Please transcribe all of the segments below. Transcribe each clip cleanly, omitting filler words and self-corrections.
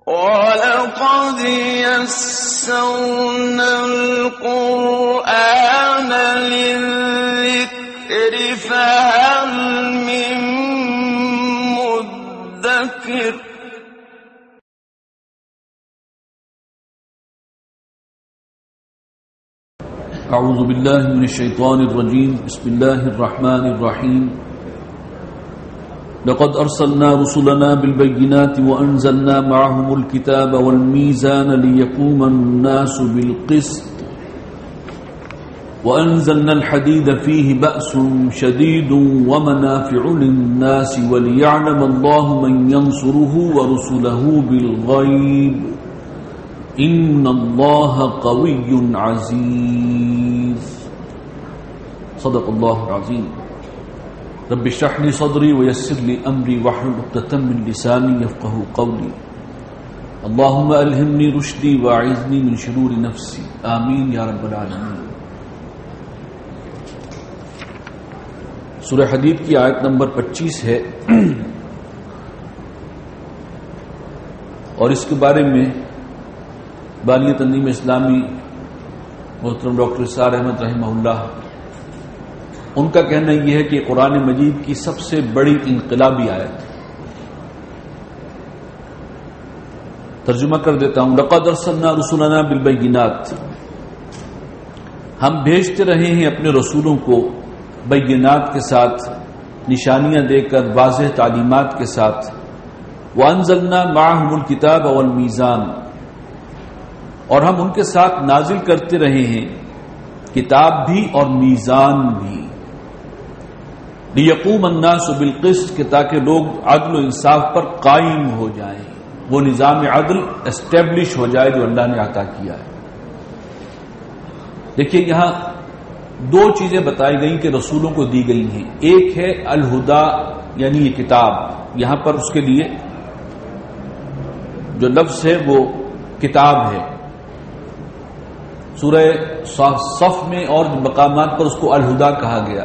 وَلَقَدْ يَسَّرْنَا الْقُرْآنَ لِلذِّكْرِ فَهَلْ مِن مُّدَّكِرٍ اعوذ باللہ من الشیطان الرجیم بسم اللہ الرحمن الرحیم لقد ارسلنا رسلنا بالبينات وانزلنا معهم الكتاب والميزان ليقوم الناس بالقسط وانزلنا الحديد فيه بأس شديد ومنافع للناس وليعلم الله من ينصره ورسله بالغيب ان اللہ قوی عزیز صدق اللہ العظیم رب اشرح لي صدری ويسر لي امری واحلل عقدۃ من لسانی یفقهوا قولی اللهم الہمنی رشدی واعذنی من شرور نفسی آمین یا رب العالمین۔ سورہ حدید کی آیت نمبر 25 ہے اور اس کے بارے میں بانی تنظیم اسلامی محترم ڈاکٹر اسرار احمد رحمہ اللہ ان کا کہنا یہ ہے کہ قرآن مجید کی سب سے بڑی انقلابی آیت۔ ترجمہ کر دیتا ہوں۔ لقد ارسلنا رسلنا بالبینات، ہم بھیجتے رہے ہیں اپنے رسولوں کو بینات کے ساتھ، نشانیاں دے کر، واضح تعلیمات کے ساتھ۔ وانزلنا معهم الکتاب والمیزان، اور ہم ان کے ساتھ نازل کرتے رہے ہیں کتاب بھی اور میزان بھی، لیقوم الناس بالقسط، کہ تاکہ لوگ عدل و انصاف پر قائم ہو جائیں، وہ نظام عدل اسٹیبلش ہو جائے جو اللہ نے عطا کیا ہے۔ دیکھیے یہاں دو چیزیں بتائی گئی کہ رسولوں کو دی گئی ہیں، ایک ہے الہدا یعنی یہ کتاب، یہاں پر اس کے لیے جو لفظ ہے وہ کتاب ہے، سورہ صف میں اور مقامات پر اس کو الہدا کہا گیا،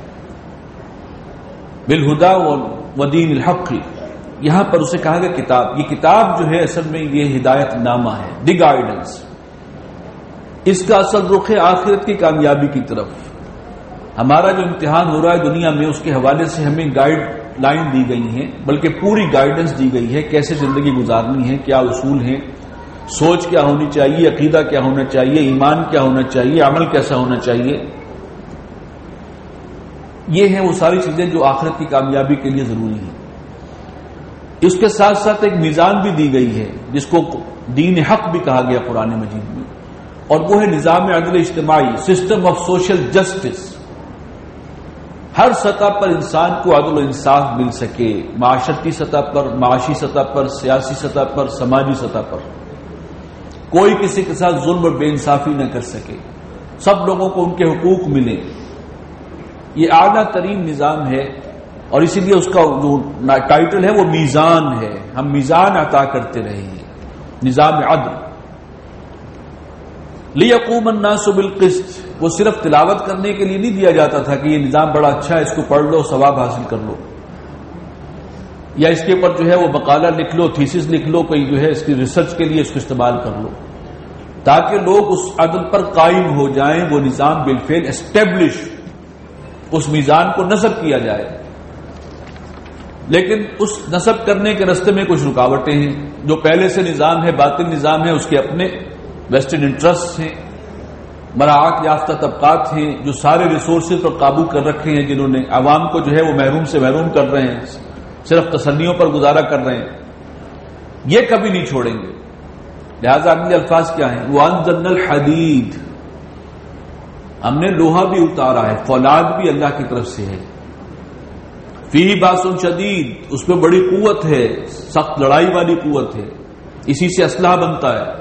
بالہدا ودین الحق، یہاں پر اسے کہا گیا کتاب۔ یہ کتاب جو ہے اصل میں یہ ہدایت نامہ ہے، دی گائیڈنس، اس کا اصل رخ ہے آخرت کی کامیابی کی طرف۔ ہمارا جو امتحان ہو رہا ہے دنیا میں، اس کے حوالے سے ہمیں گائیڈ لائن دی گئی ہیں، بلکہ پوری گائیڈنس دی گئی ہے، کیسے زندگی گزارنی ہے، کیا اصول ہیں، سوچ کیا ہونی چاہیے، عقیدہ کیا ہونا چاہیے، ایمان کیا ہونا چاہیے، عمل کیسا ہونا چاہیے۔ یہ ہیں وہ ساری چیزیں جو آخرت کی کامیابی کے لیے ضروری ہیں۔ اس کے ساتھ ساتھ ایک میزان بھی دی گئی ہے جس کو دین حق بھی کہا گیا قرآن مجید میں، اور وہ ہے نظام عدل اجتماعی، سسٹم آف سوشل جسٹس۔ ہر سطح پر انسان کو عدل و انصاف مل سکے، معاشرتی سطح پر، معاشی سطح پر، سیاسی سطح پر، سماجی سطح پر، کوئی کسی کے ساتھ ظلم اور بے انصافی نہ کر سکے، سب لوگوں کو ان کے حقوق ملیں۔ یہ اعلیٰ ترین نظام ہے، اور اسی لیے اس کا جو ٹائٹل ہے وہ میزان ہے، ہم میزان عطا کرتے رہے ہیں، نظام عدل۔ لیقوم الناس بالقسط، وہ صرف تلاوت کرنے کے لیے نہیں دیا جاتا تھا کہ یہ نظام بڑا اچھا ہے، اس کو پڑھ لو ثواب حاصل کر لو، یا اس کے اوپر جو ہے وہ مقالہ لکھ لو، تھیسس لکھ لو، کوئی جو ہے اس کی ریسرچ کے لیے اس کو استعمال کر لو، تاکہ لوگ اس عدل پر قائم ہو جائیں، وہ نظام بالفعل اسٹیبلش، اس میزان کو نصب کیا جائے۔ لیکن اس نصب کرنے کے راستے میں کچھ رکاوٹیں ہیں، جو پہلے سے نظام ہے، باطل نظام ہے، اس کے اپنے ویسٹرن انٹرسٹ ہیں، مراعات یافتہ طبقات ہیں جو سارے ریسورسز پر قابو کر رکھے ہیں، جنہوں نے عوام کو جو ہے وہ محروم سے محروم کر رہے ہیں، صرف تسلیوں پر گزارا کر رہے ہیں، یہ کبھی نہیں چھوڑیں گے۔ لہذا اگلے الفاظ کیا ہیں؟ وَأَنزَلْنَا الْحَدِيدَ، ہم نے لوہا بھی اتارا ہے، فولاد بھی اللہ کی طرف سے ہے، فِيهِ بَأْسٌ شَدِيدٌ، اس میں بڑی قوت ہے، سخت لڑائی والی قوت ہے، اسی سے اسلحہ بنتا ہے۔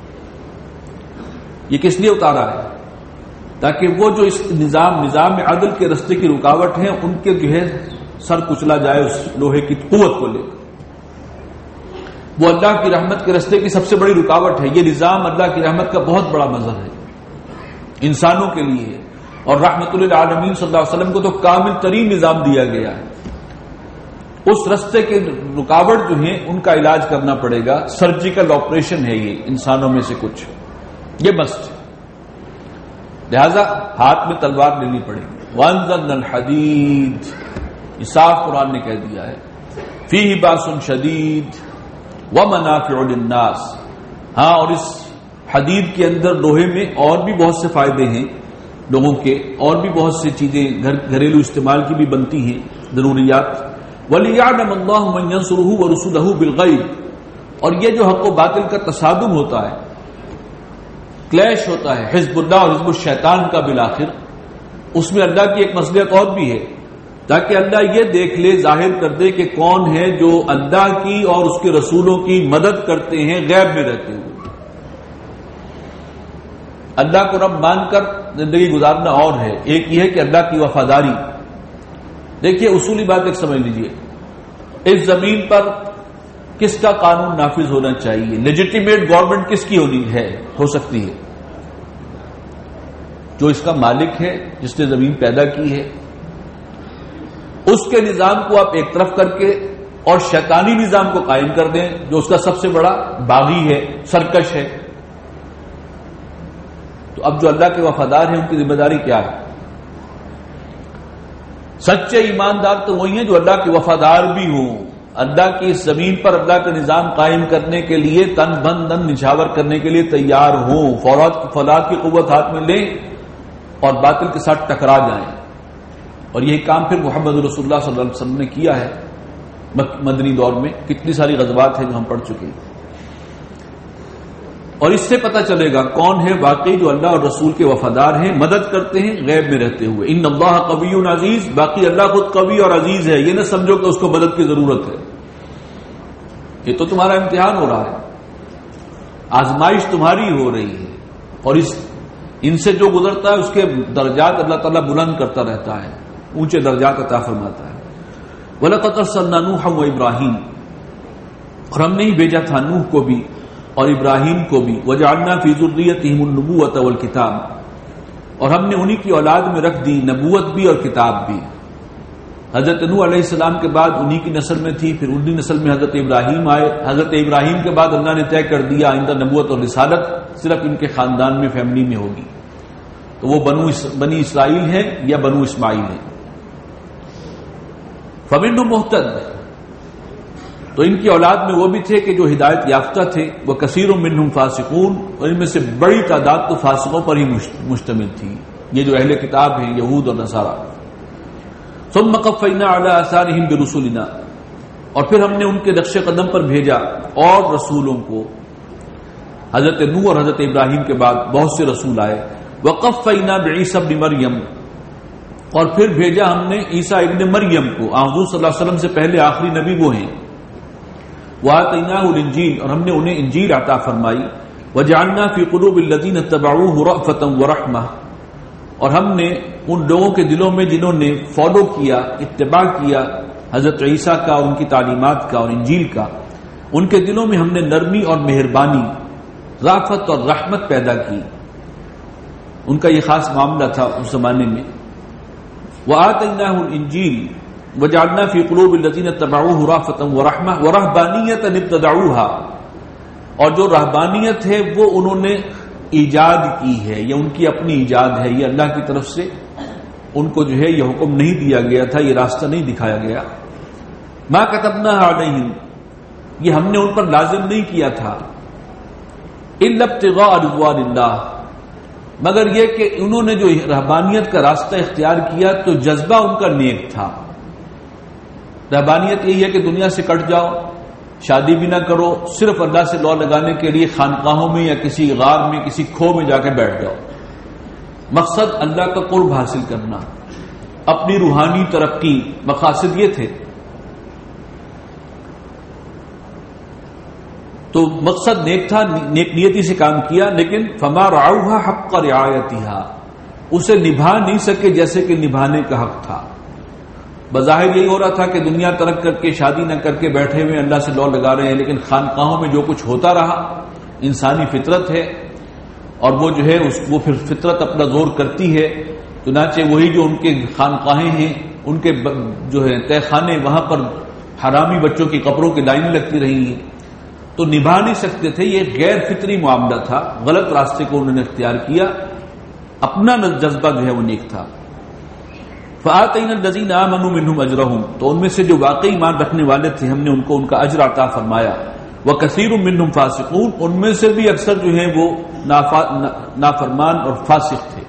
یہ کس لیے اتارا ہے؟ تاکہ وہ جو اس نظام عدل کے راستے کی رکاوٹ ہیں ان کے جو ہے سر کچلا جائے اس لوہے کی قوت کو لے کر۔ وہ اللہ کی رحمت کے راستے کی سب سے بڑی رکاوٹ ہے۔ یہ نظام اللہ کی رحمت کا بہت بڑا مظہر ہے انسانوں کے لیے، اور رحمت للعالمین صلی اللہ علیہ وسلم کو تو کامل ترین نظام دیا گیا ہے۔ اس رستے کے رکاوٹ جو ہیں ان کا علاج کرنا پڑے گا. سرجیکل آپریشن ہے یہ انسانوں میں سے کچھ، یہ مسٹ، لہذا ہاتھ میں تلوار لینی پڑے گی. وَأَنزَلْنَا الْحَدِيدَ، یہ صاف قرآن نے کہہ دیا ہے. فِيهِ بَأْسٌ شَدِيدٌ وَمَنَافِعُ لِلنَّاسِ. ہاں، اور اس حدید کے اندر لوہے میں اور بھی بہت سے فائدے ہیں لوگوں کے، اور بھی بہت سی چیزیں گھریلو استعمال کی بھی بنتی ہیں ضروریات. وَلِيَعْلَمَ اللَّهُ مَن يَنصُرُهُ وَرُسُلَهُ بِالْغَيْبِ. اور یہ جو حق و باطل کا تصادم ہوتا ہے، کلیش ہوتا ہے حزب اللہ اور حزب الشیطان کا بالآخر، اس میں اللہ کی ایک مصلحت اور بھی ہے، تاکہ اللہ یہ دیکھ لے، ظاہر کر دے کہ کون ہے جو اللہ کی اور اس کے رسولوں کی مدد کرتے ہیں غیب میں رہتے ہوئے. اللہ کو رب مان کر زندگی گزارنا اور ہے، ایک یہ ہے کہ اللہ کی وفاداری. دیکھیے اصولی بات ایک سمجھ لیجئے، اس زمین پر کس کا قانون نافذ ہونا چاہیے؟ لیجیٹیمیٹ گورنمنٹ کس کی ہو سکتی ہے؟ جو اس کا مالک ہے، جس نے زمین پیدا کی ہے. اس کے نظام کو آپ ایک طرف کر کے اور شیطانی نظام کو قائم کر دیں جو اس کا سب سے بڑا باغی ہے، سرکش ہے. تو اب جو اللہ کے وفادار ہیں ان کی ذمہ داری کیا ہے؟ سچے ایماندار تو وہی ہیں جو اللہ کے وفادار بھی ہوں، اللہ کی اس زمین پر اللہ کا نظام قائم کرنے کے لیے تن بن دن نچھاور کرنے کے لیے تیار ہوں، فولاد کی قوت ہاتھ میں لیں اور باطل کے ساتھ ٹکرا جائیں. اور یہی کام پھر محمد رسول اللہ صلی اللہ علیہ وسلم نے کیا ہے مدنی دور میں. کتنی ساری غزوات ہیں جو ہم پڑھ چکے ہیں. اور اس سے پتہ چلے گا کون ہے واقعی جو اللہ اور رسول کے وفادار ہیں، مدد کرتے ہیں غیب میں رہتے ہوئے. ان اللہ قوی عزیز، باقی اللہ خود قوی اور عزیز ہے، یہ نہ سمجھو کہ اس کو مدد کی ضرورت ہے. یہ تو تمہارا امتحان ہو رہا ہے، آزمائش تمہاری ہو رہی ہے، اور ان سے جو گزرتا ہے اس کے درجات اللہ تعالیٰ بلند کرتا رہتا ہے، اونچے درجات عطا فرماتا ہے. وَلَقَدْ أَرْسَلْنَا نُوحًا وَإِبْرَاهِيمَ، اور ہم نے ہی بھیجا تھا نوح کو بھی اور ابراہیم کو بھی. وَجَعَلْنَا فِي ذُرِّيَّتِهِمُ النُّبُوَّةَ وَالْكِتَابَ، اور ہم نے انہی کی اولاد میں رکھ دی نبوت بھی اور کتاب بھی. حضرت نوح علیہ السلام کے بعد انہی کی نسل میں تھی، پھر انہی نسل میں حضرت ابراہیم آئے. حضرت ابراہیم کے بعد اللہ نے طے کر دیا آئندہ نبوت اور رسالت صرف ان کے خاندان میں، فیملی میں ہوگی. تو وہ بنی اسرائیل ہیں یا بنو اسماعیل ہیں. فَمِنْهُمْ مُهْتَدٍ، تو ان کی اولاد میں وہ بھی تھے کہ جو ہدایت یافتہ تھے. وَكَثِيرٌ مِّنْهُمْ فَاسِقُونَ، اور ان میں سے بڑی تعداد تو فاسقوں پر ہی مشتمل تھی، یہ جو اہل کتاب ہیں یہود اور نصارہ. ثُمَّ قَفَّيْنَا عَلَىٰ آثَارِهِمْ بِرُسُلِنَا، اور پھر ہم نے ان کے نقش قدم پر بھیجا اور رسولوں کو. حضرت نوح اور حضرت ابراہیم کے بعد بہت سے رسول آئے. وَقَفَّيْنَا بِعِيسَىٰ ابْنِ مَرْيَمَ، اور پھر بھیجا ہم نے عیسیٰ ابن مریم کو. حضور صلی اللہ علیہ وسلم سے پہلے آخری نبی وہ ہیں. وَآتَيْنَاهُ الْإِنْجِيلَ، اور ہم نے انہیں انجیل عطا فرمائی. وَجَعَلْنَا فِي قُلُوبِ الَّذِينَ اتَّبَعُوهُ رَأْفَةً وَرَحْمَةً، اور ہم نے ان لوگوں کے دلوں میں جنہوں نے فالو کیا، اتباع کیا حضرت عیسیٰ کا اور ان کی تعلیمات کا اور انجیل کا، ان کے دلوں میں ہم نے نرمی اور مہربانی، رافت اور رحمت پیدا کی. ان کا یہ خاص معاملہ تھا اس زمانے میں. وَآتَيْنَاهُ الْإِنْجِيلَ وَجَعَلْنَا فِي قُلُوبِ الَّذِينَ اتَّبَعُوهُ رَأْفَةً وَرَحْمَةً وَرَهْبَانِيَّةً ابْتَدَعُوهَا، اور جو رہبانیت ہے وہ انہوں نے ایجاد کی ہے، یہ ان کی اپنی ایجاد ہے، یہ اللہ کی طرف سے ان کو جو ہے یہ حکم نہیں دیا گیا تھا، یہ راستہ نہیں دکھایا گیا. مَا كَتَبْنَاهَا عَلَيْهِمْ، یہ ہم نے ان پر لازم نہیں کیا تھا. إِلَّا ابْتِغَاءَ رِضْوَانِ اللَّهِ، مگر یہ کہ انہوں نے جو رہبانیت کا راستہ اختیار کیا تو جذبہ ان کا نیک تھا. رہبانیت یہی ہے کہ دنیا سے کٹ جاؤ، شادی بھی نہ کرو، صرف اللہ سے لو لگانے کے لیے خانقاہوں میں یا کسی غار میں کسی کھو میں جا کے بیٹھ جاؤ. مقصد اللہ کا قرب حاصل کرنا، اپنی روحانی ترقی، مقاصد یہ تھے. تو مقصد نیک تھا، نیک نیتی سے کام کیا، لیکن فما رعوها حق رعایتها، اسے نبھا نہیں سکے جیسے کہ نبھانے کا حق تھا. بظاہر یہی ہو رہا تھا کہ دنیا ترک کر کے شادی نہ کر کے بیٹھے ہوئے اللہ سے لو لگا رہے ہیں، لیکن خانقاہوں میں جو کچھ ہوتا رہا، انسانی فطرت ہے اور وہ جو ہے وہ پھر فطرت اپنا زور کرتی ہے. چنانچہ وہی جو ان کے خانقاہیں ہیں، ان کے جو ہے تہ خانے، وہاں پر حرامی بچوں کی قبروں کی لائنیں لگتی رہی ہیں، تو نبھا نہیں سکتے تھے. یہ غیر فطری معاملہ تھا، غلط راستے کو انہوں نے اختیار کیا، اپنا جذبہ جو ہے وہ نیک تھا. فآتینا الذین آمنوا منہم اجرہم، تو ان میں سے جو واقعی ایمان رکھنے والے تھے ہم نے ان کو ان کا اجر عطا فرمایا. وکثیر منہم فاسقون، ان میں سے بھی اکثر جو ہیں وہ نافرمان اور فاسق تھے.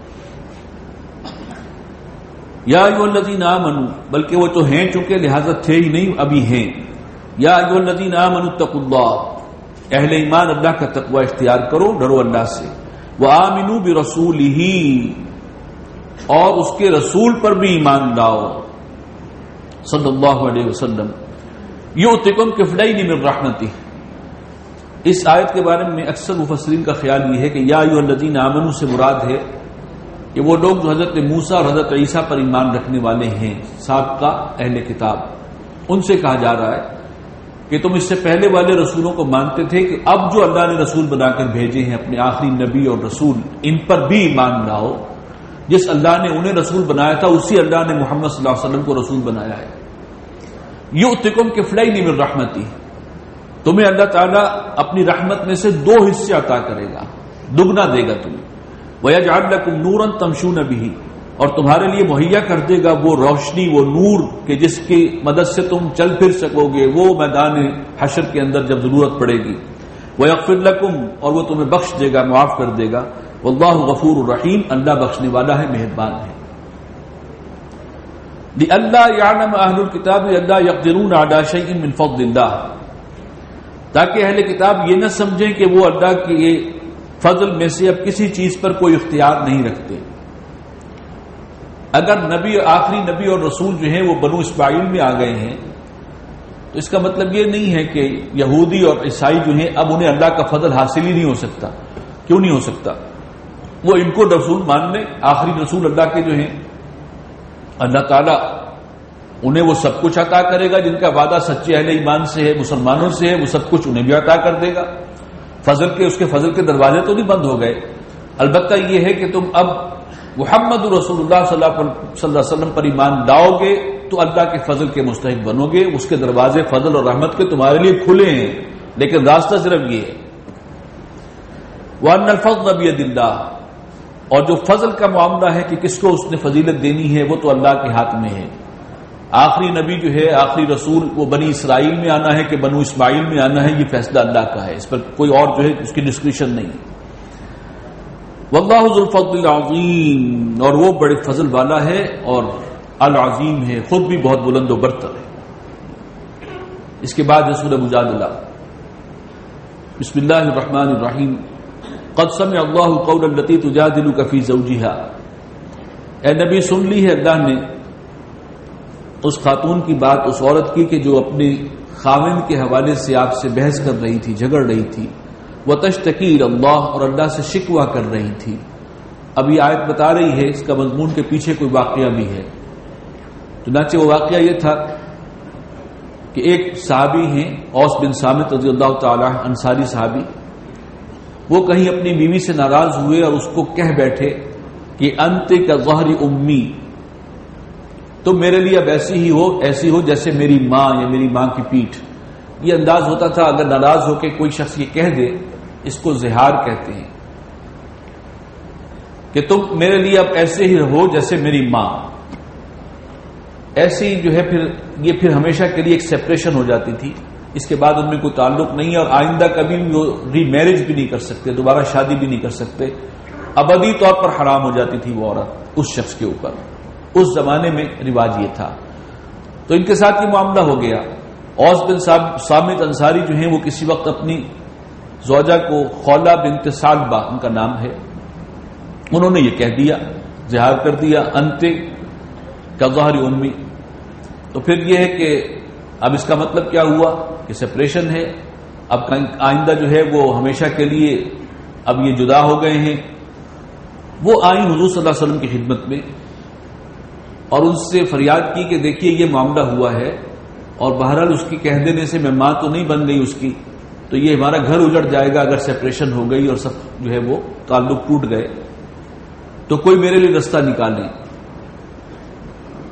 یا ایھا الذین آمنوا، بلکہ وہ تو ہیں چونکہ لہذا تھے ہی نہیں ابھی ہیں. یا ایھا الذین آمنوا اتقوا اللہ، اہل ایمان اللہ کا تقوی اختیار کرو، ڈرو اللہ سے. وآمنوا برسولہ، اور اس کے رسول پر بھی ایمان لاؤ صلی اللہ علیہ وسلم. یؤتکم کفلین من رحمتہ، اس آیت کے بارے میں اکثر مفسرین کا خیال یہ ہے کہ یا ایھا الذین آمنوا سے مراد ہے کہ وہ لوگ جو حضرت موسیٰ اور حضرت عیسیٰ پر ایمان رکھنے والے ہیں، سابقہ اہل کتاب، ان سے کہا جا رہا ہے کہ تم اس سے پہلے والے رسولوں کو مانتے تھے کہ اب جو اللہ نے رسول بنا کر بھیجے ہیں اپنے آخری نبی اور رسول، ان پر بھی ایمان لاؤ. جس اللہ نے انہیں رسول بنایا تھا اسی اللہ نے محمد صلی اللہ علیہ وسلم کو رسول بنایا ہے. یؤتکم کفلین من رحمتہ، تمہیں اللہ تعالیٰ اپنی رحمت میں سے 2 حصے عطا کرے گا، دگنا دے گا تمہیں. وَيَجْعَلْ لَكُمْ نُورًا تَمْشُونَ بِهِ، اور تمہارے لیے مہیا کر دے گا وہ روشنی، وہ نور کہ جس کی مدد سے تم چل پھر سکو گے وہ میدان حشر کے اندر جب ضرورت پڑے گی. وَيَغْفِرْ لَكُمْ، اور وہ تمہیں بخش دے گا، معاف کر دے گا. واللہ غفور الرحیم، اللہ بخشنے والا ہے، مہربان ہے. لِأَلَّا يَعْلَمَ أَهْلُ الْكِتَابِ أَلَّا يَقْدِرُونَ عَلَى شَيْءٍ مِّن فَضْلِ اللَّهِ، تاکہ اہل کتاب یہ نہ سمجھیں کہ وہ اللہ کے فضل میں سے اب کسی چیز پر کوئی اختیار نہیں رکھتے. اگر آخری نبی اور رسول جو ہیں وہ بنو اسماعیل میں آ گئے ہیں تو اس کا مطلب یہ نہیں ہے کہ یہودی اور عیسائی جو ہیں اب انہیں اللہ کا فضل حاصل ہی نہیں ہو سکتا. کیوں نہیں ہو سکتا؟ وہ ان کو رسول مان لیں، آخری رسول اللہ کے جو ہیں، اللہ تعالیٰ انہیں وہ سب کچھ عطا کرے گا جن کا وعدہ سچے اہل ایمان سے ہے، مسلمانوں سے ہے، وہ سب کچھ انہیں بھی عطا کر دے گا. اس کے فضل کے دروازے تو نہیں بند ہو گئے. البتہ یہ ہے کہ تم اب محمد رسول اللہ صلی اللہ علیہ وسلم پر ایمان لاؤ گے تو اللہ کے فضل کے مستحق بنو گے. اس کے دروازے فضل اور رحمت کے تمہارے لیے کھلے ہیں، لیکن راستہ صرف یہ ہے. وَأَنَّ الْفَضْلَ بِيَدِ اللَّهِ، اور جو فضل کا معاملہ ہے کہ کس کو اس نے فضیلت دینی ہے وہ تو اللہ کے ہاتھ میں ہے. آخری نبی جو ہے، آخری رسول، وہ بنی اسرائیل میں آنا ہے کہ بنو اسماعیل میں آنا ہے، یہ فیصلہ اللہ کا ہے، اس پر کوئی اور جو ہے اس کی ڈسکریشن نہیں. واللہ ذو الفضل العظیم، اور وہ بڑے فضل والا ہے اور العظیم ہے، خود بھی بہت بلند و برتر ہے. اس کے بعد سورہ مجادلہ. بسم اللہ الرحمن الرحیم. قد سمع اللہ قول التي تجادلك في زوجها، اے نبی سن لی ہے اللہ نے اس خاتون کی بات، اس عورت کی کہ جو اپنے خاوند کے حوالے سے آپ سے بحث کر رہی تھی، جھگڑ رہی تھی. وتشتکی الی اللہ، اور اللہ سے شکوہ کر رہی تھی. اب یہ آیت بتا رہی ہے اس کا مضمون کے پیچھے کوئی واقعہ بھی ہے. چنانچہ وہ واقعہ یہ تھا کہ ایک صحابی ہیں اوس بن صامت رضی اللہ تعالی عنہ، انصاری صحابی، وہ کہیں اپنی بیوی سے ناراض ہوئے اور اس کو کہہ بیٹھے کہ انت کا ظہر امی، تم میرے لیے اب ایسی ہو جیسے میری ماں یا میری ماں کی پیٹھ. یہ انداز ہوتا تھا اگر ناراض ہو کے کوئی شخص یہ کہہ دے، اس کو زہار کہتے ہیں کہ تم میرے لیے اب ایسے ہی رہو جیسے میری ماں. ایسی جو ہے پھر ہمیشہ کے لیے ایک سیپریشن ہو جاتی تھی. اس کے بعد ان میں کوئی تعلق نہیں ہے اور آئندہ کبھی بھی وہ ری میرج بھی نہیں کر سکتے، دوبارہ شادی بھی نہیں کر سکتے. ابدی طور پر حرام ہو جاتی تھی وہ عورت اس شخص کے اوپر. اس زمانے میں رواج یہ تھا. تو ان کے ساتھ یہ معاملہ ہو گیا. اوس بن صامت انصاری جو ہیں وہ کسی وقت اپنی زوجہ کو، خولہ بنت ثعلبہ ان کا نام ہے، انہوں نے یہ کہہ دیا، زہار کر دیا، انت کا ظہر امی. تو پھر یہ ہے کہ اب اس کا مطلب کیا ہوا کہ سپریشن ہے، اب آئندہ جو ہے وہ ہمیشہ کے لیے اب یہ جدا ہو گئے ہیں. وہ آئیں حضور صلی اللہ علیہ وسلم کی خدمت میں اور ان سے فریاد کی کہ دیکھیے یہ معاملہ ہوا ہے اور بہرحال اس کی کہہ دینے سے میں ماں تو نہیں بن گئی اس کی، تو یہ ہمارا گھر اجڑ جائے گا اگر سپریشن ہو گئی اور سب جو ہے وہ تعلق ٹوٹ گئے، تو کوئی میرے لیے رستہ نکالیں.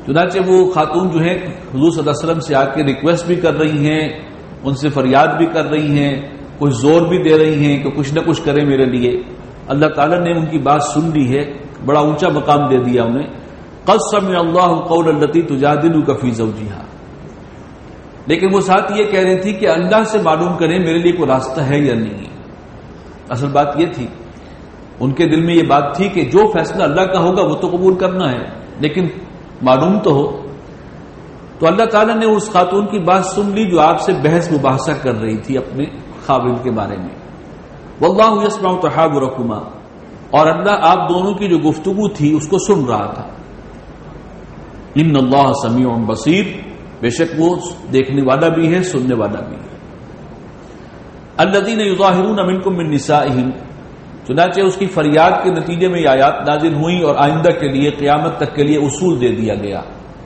چنانچہ وہ خاتون جو ہیں حضور صلی اللہ علیہ وسلم سے آ کے ریکویسٹ بھی کر رہی ہیں، ان سے فریاد بھی کر رہی ہیں، کچھ زور بھی دے رہی ہیں کہ کچھ نہ کچھ کریں میرے لیے. اللہ تعالیٰ نے ان کی بات سن لی ہے، بڑا اونچا مقام دے دیا انہیں. قد سمع اللہ قول التی تجادلک فی زوجہا. لیکن وہ ساتھ یہ کہہ رہی تھی کہ اللہ سے معلوم کریں میرے لیے کوئی راستہ ہے یا نہیں. اصل بات یہ تھی، ان کے دل میں یہ بات تھی کہ جو فیصلہ اللہ کا ہوگا وہ تو قبول کرنا ہے، لیکن معلوم تو ہو. تو اللہ تعالیٰ نے اس خاتون کی بات سن لی جو آپ سے بحث مباحثہ کر رہی تھی اپنے خاوند کے بارے میں. واللہ یسمع تحاورکما، اور اللہ آپ دونوں کی جو گفتگو تھی اس کو سن رہا تھا. ان اللہ سمیع بصیر، بے شک وہ دیکھنے والا بھی ہے، سننے والا بھی ہے. الذین یظاہرون منکم من نسائہم، چنانچہ اس کی فریاد کے نتیجے میں یہ آیات نازل ہوئیں اور آئندہ کے لیے قیامت تک کے لیے اصول دے دیا گیا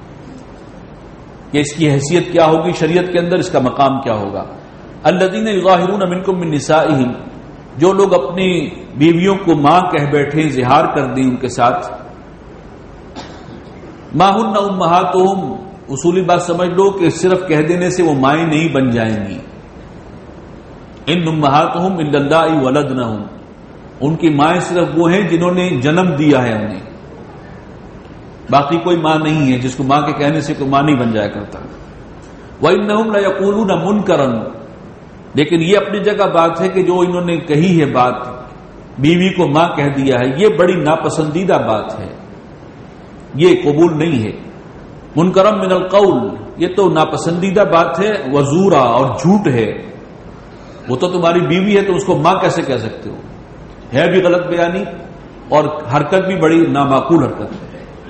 کہ اس کی حیثیت کیا ہوگی شریعت کے اندر، اس کا مقام کیا ہوگا. الذین یظاہرون منکم من نسائہم، جو لوگ اپنی بیویوں کو ماں کہہ بیٹھے، زہار کر دیں ان کے ساتھ. ما ہن امہاتہم، اصولی بات سمجھ لو کہ صرف کہہ دینے سے وہ مائیں نہیں بن جائیں گی. ان امہاتہم الا اللہ ولدنہم، ان کی مائیں صرف وہ ہیں جنہوں نے جنم دیا ہے انہیں، باقی کوئی ماں نہیں ہے جس کو ماں کے کہنے سے کوئی ماں نہیں بن جایا کرتا. وَإِنَّهُمْ لَيَقُولُونَ مُنْكَرًا، لیکن یہ اپنی جگہ بات ہے کہ جو انہوں نے کہی ہے بات، بیوی کو ماں کہہ دیا ہے، یہ بڑی ناپسندیدہ بات ہے، یہ قبول نہیں ہے. منکرم من القول، یہ تو ناپسندیدہ بات ہے. وزورا، اور جھوٹ ہے. وہ تو تمہاری بیوی ہے تو اس کو ماں کیسے کہہ سکتے ہو؟ ہے بھی غلط بیانی اور حرکت بھی بڑی نامعقول حرکت ہے.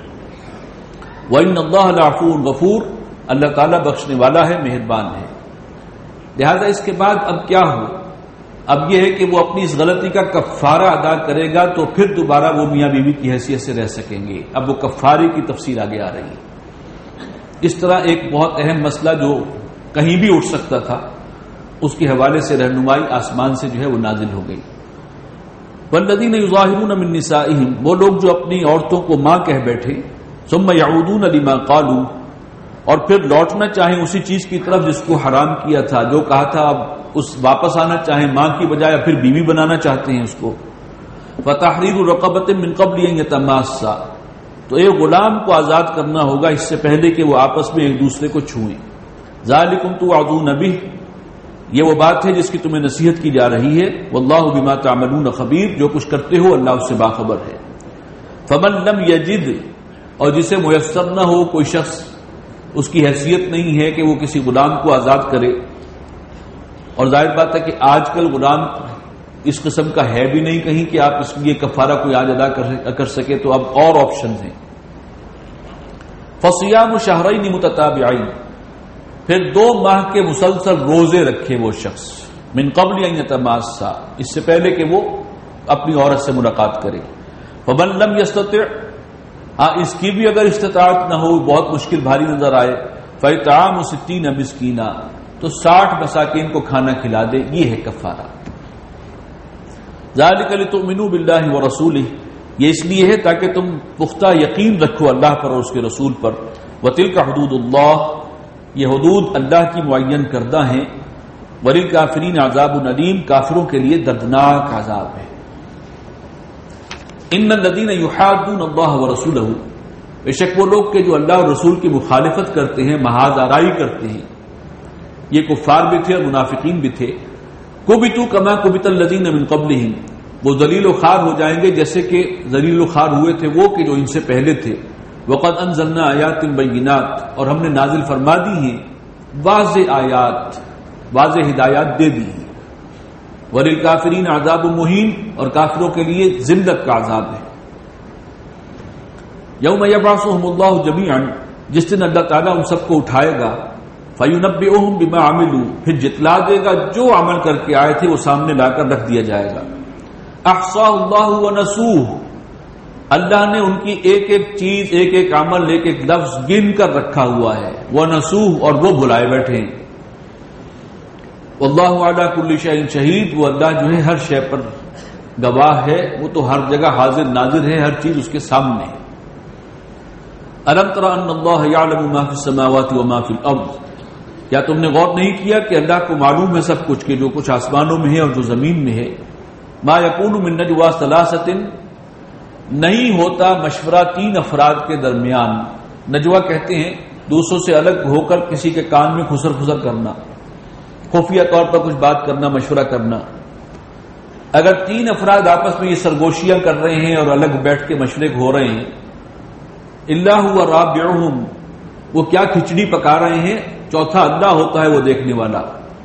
وَإِنَّ اللَّهَ لَعَفُوٌّ غَفُورٌ، اللہ تعالیٰ بخشنے والا ہے، مہربان ہے. لہذا اس کے بعد اب کیا ہو؟ اب یہ ہے کہ وہ اپنی اس غلطی کا کفارہ ادا کرے گا تو پھر دوبارہ وہ میاں بیوی کی حیثیت سے رہ سکیں گے. اب وہ کفارے کی تفصیل آگے آ رہی ہے. اس طرح ایک بہت اہم مسئلہ جو کہیں بھی اٹھ سکتا تھا اس کے حوالے سے رہنمائی آسمان سے جو ہے وہ نازل ہو گئی. والذین یظاہرون من نسائہم، وہ لوگ جو اپنی عورتوں کو ماں کہہ بیٹھے. ثم یعودون لما قالوا، اور پھر لوٹنا چاہیں اسی چیز کی طرف جس کو حرام کیا تھا، جو کہا تھا اب اس واپس آنا چاہیں ماں کی بجائے پھر بیوی بنانا چاہتے ہیں اس کو. فتحریر رقبۃ من قبل ان یتماسا، تو ایک غلام کو آزاد کرنا ہوگا اس سے پہلے کہ وہ آپس میں ایک دوسرے کو چھوئیں. ذالکم توعظون بہ، یہ وہ بات ہے جس کی تمہیں نصیحت کی جا رہی ہے. واللہ بما تعملون خبیر، جو کچھ کرتے ہو اللہ اس سے باخبر ہے. فمن لم یجد، اور جسے میسر نہ ہو، کوئی شخص اس کی حیثیت نہیں ہے کہ وہ کسی غلام کو آزاد کرے، اور ظاہر بات ہے کہ آج کل غلام اس قسم کا ہے بھی نہیں کہیں کہ آپ اس لیے کفارہ کوئی آج ادا کر سکے، تو اب اور آپشنز ہیں. فصیام شہرین متتابعین، پھر 2 ماہ کے مسلسل روزے رکھے وہ شخص. من قبل ان یتماسا، اس سے پہلے کہ وہ اپنی عورت سے ملاقات کرے. فمن لم یستطع، اس کی بھی اگر استطاعت نہ ہو، بہت مشکل بھاری نظر آئے، فإطعام 60 مسکینا، تو 60 مساکین کو کھانا کھلا دے. یہ ہے کفارہ. ذالک لتؤمنوا باللہ ورسولہ، یہ اس لیے ہے تاکہ تم پختہ یقین رکھو اللہ پر اور اس کے رسول پر. وتلک حدود اللہ، یہ حدود اللہ کی معین کردہ ہیں. وللکافرین عذاب علیم، کافروں کے لیے دردناک عذاب ہے. ان الذین یحادون اللہ ورسولہ، بے شک وہ لوگ کہ جو اللہ اور رسول کی مخالفت کرتے ہیں، محاذ آرائی کرتے ہیں، یہ کفار بھی تھے اور منافقین بھی تھے. کبتوا کما کبت الذین من قبلہم، وہ ذلیل و خوار ہو جائیں گے جیسے کہ ذلیل و خوار ہوئے تھے وہ کہ جو ان سے پہلے تھے. وقد انزلنا آیات بینات، اور ہم نے نازل فرما دی ہیں واضح آیات، واضح ہدایات دے دی ہیں. وللکافرین عذاب مہین، اور کافروں کے لیے ذلت کا عذاب ہے. یوم یبعثہم اللہ جمیعا، جس دن اللہ تعالیٰ ان سب کو اٹھائے گا. فینبئہم بما عملوا، پھر جتلا دے گا جو عمل کر کے آئے تھے وہ سامنے لا کر رکھ دیا جائے گا. احصاہ اللہ ونسوہ، اللہ نے ان کی ایک ایک چیز، ایک ایک عمل، ایک ایک لفظ گن کر رکھا ہوا ہے. وَنَسُوهُ، اور وہ بھلائے بیٹھے ہیں. واللہ علی کل شیء شہید، وہ اللہ جو ہے ہر شے پر گواہ ہے، وہ تو ہر جگہ حاضر ناظر ہے، ہر چیز اس کے سامنے ہے. الم تر ان اللہ یعلم ما فی السماوات وما فی الارض، کیا تم نے غور نہیں کیا کہ اللہ کو معلوم ہے سب کچھ، کہ جو کچھ آسمانوں میں ہے اور جو زمین میں ہے. ما یکون من نجوا ثلاثۃ، نہیں ہوتا مشورہ تین افراد کے درمیان. نجوا کہتے ہیں دوسروں سے الگ ہو کر کسی کے کان میں خسر خسر کرنا، خفیہ طور پر کچھ بات کرنا، مشورہ کرنا. اگر تین افراد آپس میں یہ سرگوشیاں کر رہے ہیں اور الگ بیٹھ کے مشورے ہو رہے ہیں، اللہ ہوا رابعہم، وہ کیا کھچڑی پکا رہے ہیں، چوتھا اللہ ہوتا ہے وہ دیکھنے والا.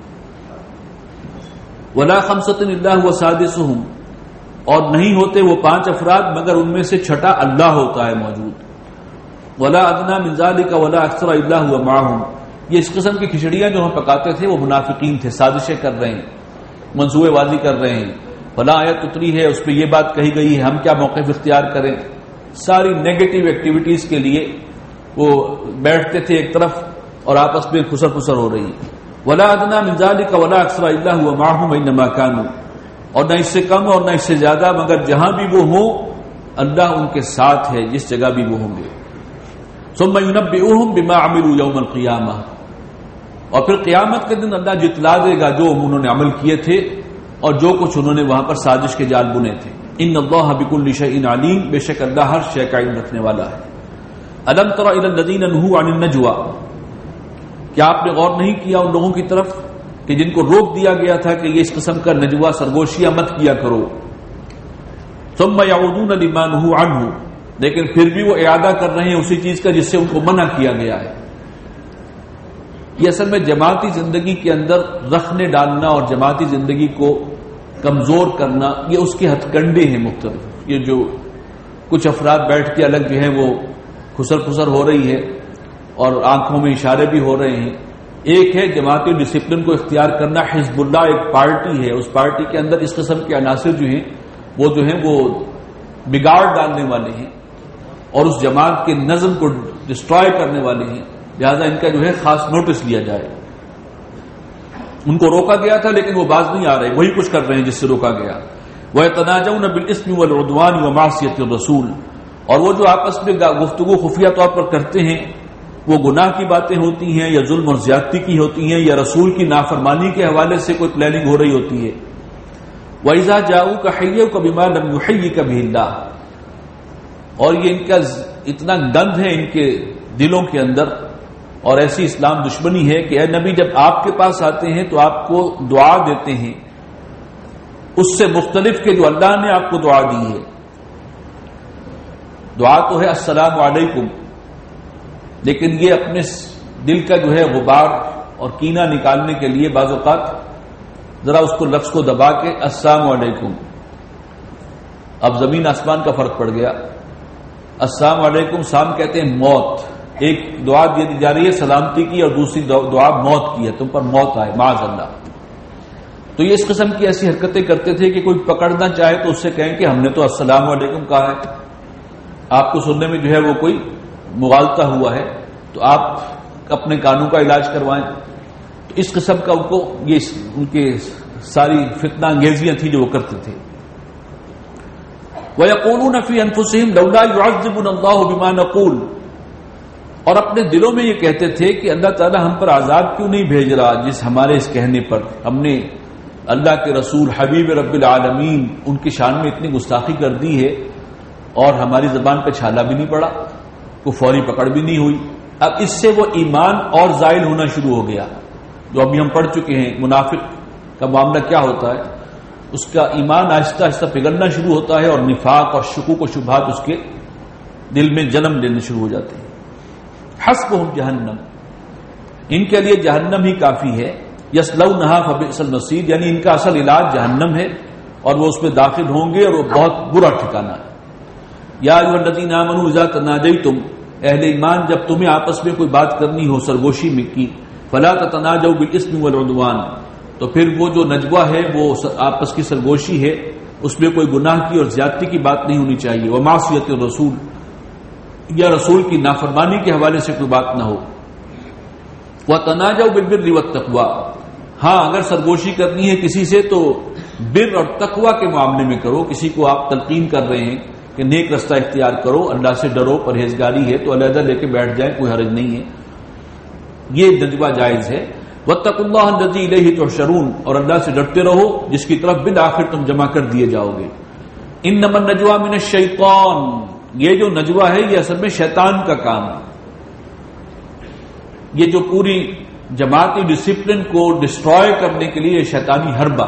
ولا خمسۃ الا هو سادسہم، اور نہیں ہوتے وہ پانچ افراد مگر ان میں سے چھٹا اللہ ہوتا ہے موجود. ولا ادنی من ذلک ولا اکثر الا هو معہم، یہ اس قسم کی کھچڑیاں جو ہم پکاتے تھے وہ منافقین تھے، سازشیں کر رہے ہیں، منصوبے بازی کر رہے ہیں. فلاں آیت اتری ہے اس پہ یہ بات کہی گئی ہے، ہم کیا موقف اختیار کریں. ساری نیگیٹو ایکٹیویٹیز کے لیے وہ بیٹھتے تھے ایک طرف اور آپس میں خسر خسر ہو رہی. ولا ادنی من ذلک ولا اکثر الا هو معہم انما كانوا، اور نہ اس سے کم اور نہ اس سے زیادہ مگر جہاں بھی وہ ہوں اللہ ان کے ساتھ ہے، جس جگہ بھی وہ ہوں گے. ثم ينبئهم بما عملوا يوم القيامة، اور پھر قیامت کے دن اللہ جتلا دے گا جو انہوں نے عمل کیے تھے اور جو کچھ انہوں نے وہاں پر سازش کے جال بنے تھے. ان اللہ بكل شيء علیم، بے شک اللہ ہر شے کا علم رکھنے والا ہے. الم تر الى الذين نهوا عن النجوى، کیا آپ نے غور نہیں کیا ان لوگوں کی طرف کہ جن کو روک دیا گیا تھا کہ یہ اس قسم کا نجوہ سرگوشیاں مت کیا کرو. ثم يعودون لما نهوا عنه، لیکن پھر بھی وہ اعادہ کر رہے ہیں اسی چیز کا جس سے ان کو منع کیا گیا ہے. یہ اصل میں جماعتی زندگی کے اندر رکھنے ڈالنا اور جماعتی زندگی کو کمزور کرنا، یہ اس کے ہتھ کنڈے ہیں مختلف. یہ جو کچھ افراد بیٹھ کے الگ جو ہے وہ خسر خسر ہو رہی ہے اور آنکھوں میں اشارے بھی ہو رہے ہیں. ایک ہے جماعتی ڈسپلن کو اختیار کرنا. حزب اللہ ایک پارٹی ہے، اس پارٹی کے اندر اس قسم کے عناصر جو ہیں وہ بگاڑ ڈالنے والے ہیں اور اس جماعت کے نظم کو ڈسٹرائے کرنے والے ہیں. لہذا ان کا جو ہے خاص نوٹس لیا جائے. ان کو روکا گیا تھا لیکن وہ باز نہیں آ رہے، وہی کچھ کر رہے ہیں جس سے روکا گیا. وَيَتَنَاجَوْنَ بِالْإِثْمِ وَالْعُدْوَانِ وَمَعْصِيَةِ الرَّسُولِ، اور وہ جو آپس میں گفتگو خفیہ طور پر کرتے ہیں وہ گناہ کی باتیں ہوتی ہیں یا ظلم اور زیادتی کی ہوتی ہیں یا رسول کی نافرمانی کے حوالے سے کوئی پلاننگ ہو رہی ہوتی ہے. وَإِذَا جَاءُوكَ حَيَّوْكَ بِمَا لَمْ يُحَيِّكَ بِهِ اللَّهُ، اور یہ ان کا اتنا گند ہے ان کے دلوں کے اندر اور ایسی اسلام دشمنی ہے کہ اے نبی جب آپ کے پاس آتے ہیں تو آپ کو دعا دیتے ہیں اس سے مختلف کہ جو اللہ نے آپ کو دعا دی ہے. دعا تو ہے السلام علیکم، لیکن یہ اپنے دل کا جو ہے غبار اور کینہ نکالنے کے لیے بعض اوقات ذرا اس کو لفظ کو دبا کے السلام علیکم. اب زمین آسمان کا فرق پڑ گیا. السلام علیکم سام کہتے ہیں موت. ایک دعا دی جا رہی ہے سلامتی کی اور دوسری دعا موت کی ہے، تم پر موت آئے معاذ اللہ. تو یہ اس قسم کی ایسی حرکتیں کرتے تھے کہ کوئی پکڑنا چاہے تو اس سے کہیں کہ ہم نے تو السلام علیکم کہا ہے، آپ کو سننے میں جو ہے وہ کوئی مغالطہ ہوا ہے تو آپ اپنے کانوں کا علاج کروائیں. تو اس قسم کا یہ ان کے ساری فتنہ انگیزیاں تھیں جو وہ کرتے تھے. وَيَقُولُونَ فِي أَنفُسِهِمْ لَوْلَا يُعَذِّبُنَا اللَّهُ بِمَا نَقُولُ، اور اپنے دلوں میں یہ کہتے تھے کہ اللہ تعالیٰ ہم پر عذاب کیوں نہیں بھیج رہا جس ہمارے اس کہنے پر ہم نے اللہ کے رسول حبیب رب العالمین ان کی شان میں اتنی گستاخی کر دی ہے اور ہماری زبان پہ چھالا بھی نہیں پڑا، کوئی فوری پکڑ بھی نہیں ہوئی. اب اس سے وہ ایمان اور زائل ہونا شروع ہو گیا جو ابھی ہم پڑھ چکے ہیں. منافق کا معاملہ کیا ہوتا ہے، اس کا ایمان آہستہ آہستہ پگھلنا شروع ہوتا ہے اور نفاق اور شکوک و شبہات اس کے دل میں جنم لینے شروع ہو جاتے ہیں. حسبهم جہنم، ان کے لیے جہنم ہی کافی ہے. یصلونھا فبئس المصیر، یعنی ان کا اصل علاج جہنم ہے اور وہ اس میں داخل ہوں گے اور وہ بہت برا ٹھکانہ ہے. یا ایھا الذین آمنوا اذا تناجیتم، اہل ایمان جب تمہیں آپس میں کوئی بات کرنی ہو سرگوشی میں کی، فلا تتناجوا بالاثم والعدوان، تو پھر وہ جو نجوہ ہے وہ آپس کی سرگوشی ہے، اس میں کوئی گناہ کی اور زیادتی کی بات نہیں ہونی چاہیے. ومعصیت الرسول، یا رسول کی نافرمانی کے حوالے سے کوئی بات نہ ہو. وَتَنَاجَوْا بِالْبِرِّ وَالتَّقْوَىٰ، ہاں اگر سرگوشی کرنی ہے کسی سے تو بر اور تقوی کے معاملے میں کرو. کسی کو آپ تلقین کر رہے ہیں کہ نیک رستہ اختیار کرو، اللہ سے ڈرو، پرہیزگاری ہے تو علیحدہ لے کے بیٹھ جائیں، کوئی حرج نہیں ہے، یہ نجوہ جائز ہے۔ واتقوا اللہ الذی الیہ تحشرون، اور اللہ سے ڈرتے رہو جس کی طرف بالآخر تم جمع کر دیے جاؤ گے۔ انما النجوى من الشیطان، یہ جو نجوہ ہے یہ اصل میں شیطان کا کام ہے، یہ جو پوری جماعتی ڈسپلن کو ڈسٹروائے کرنے کے لیے شیطانی حربہ۔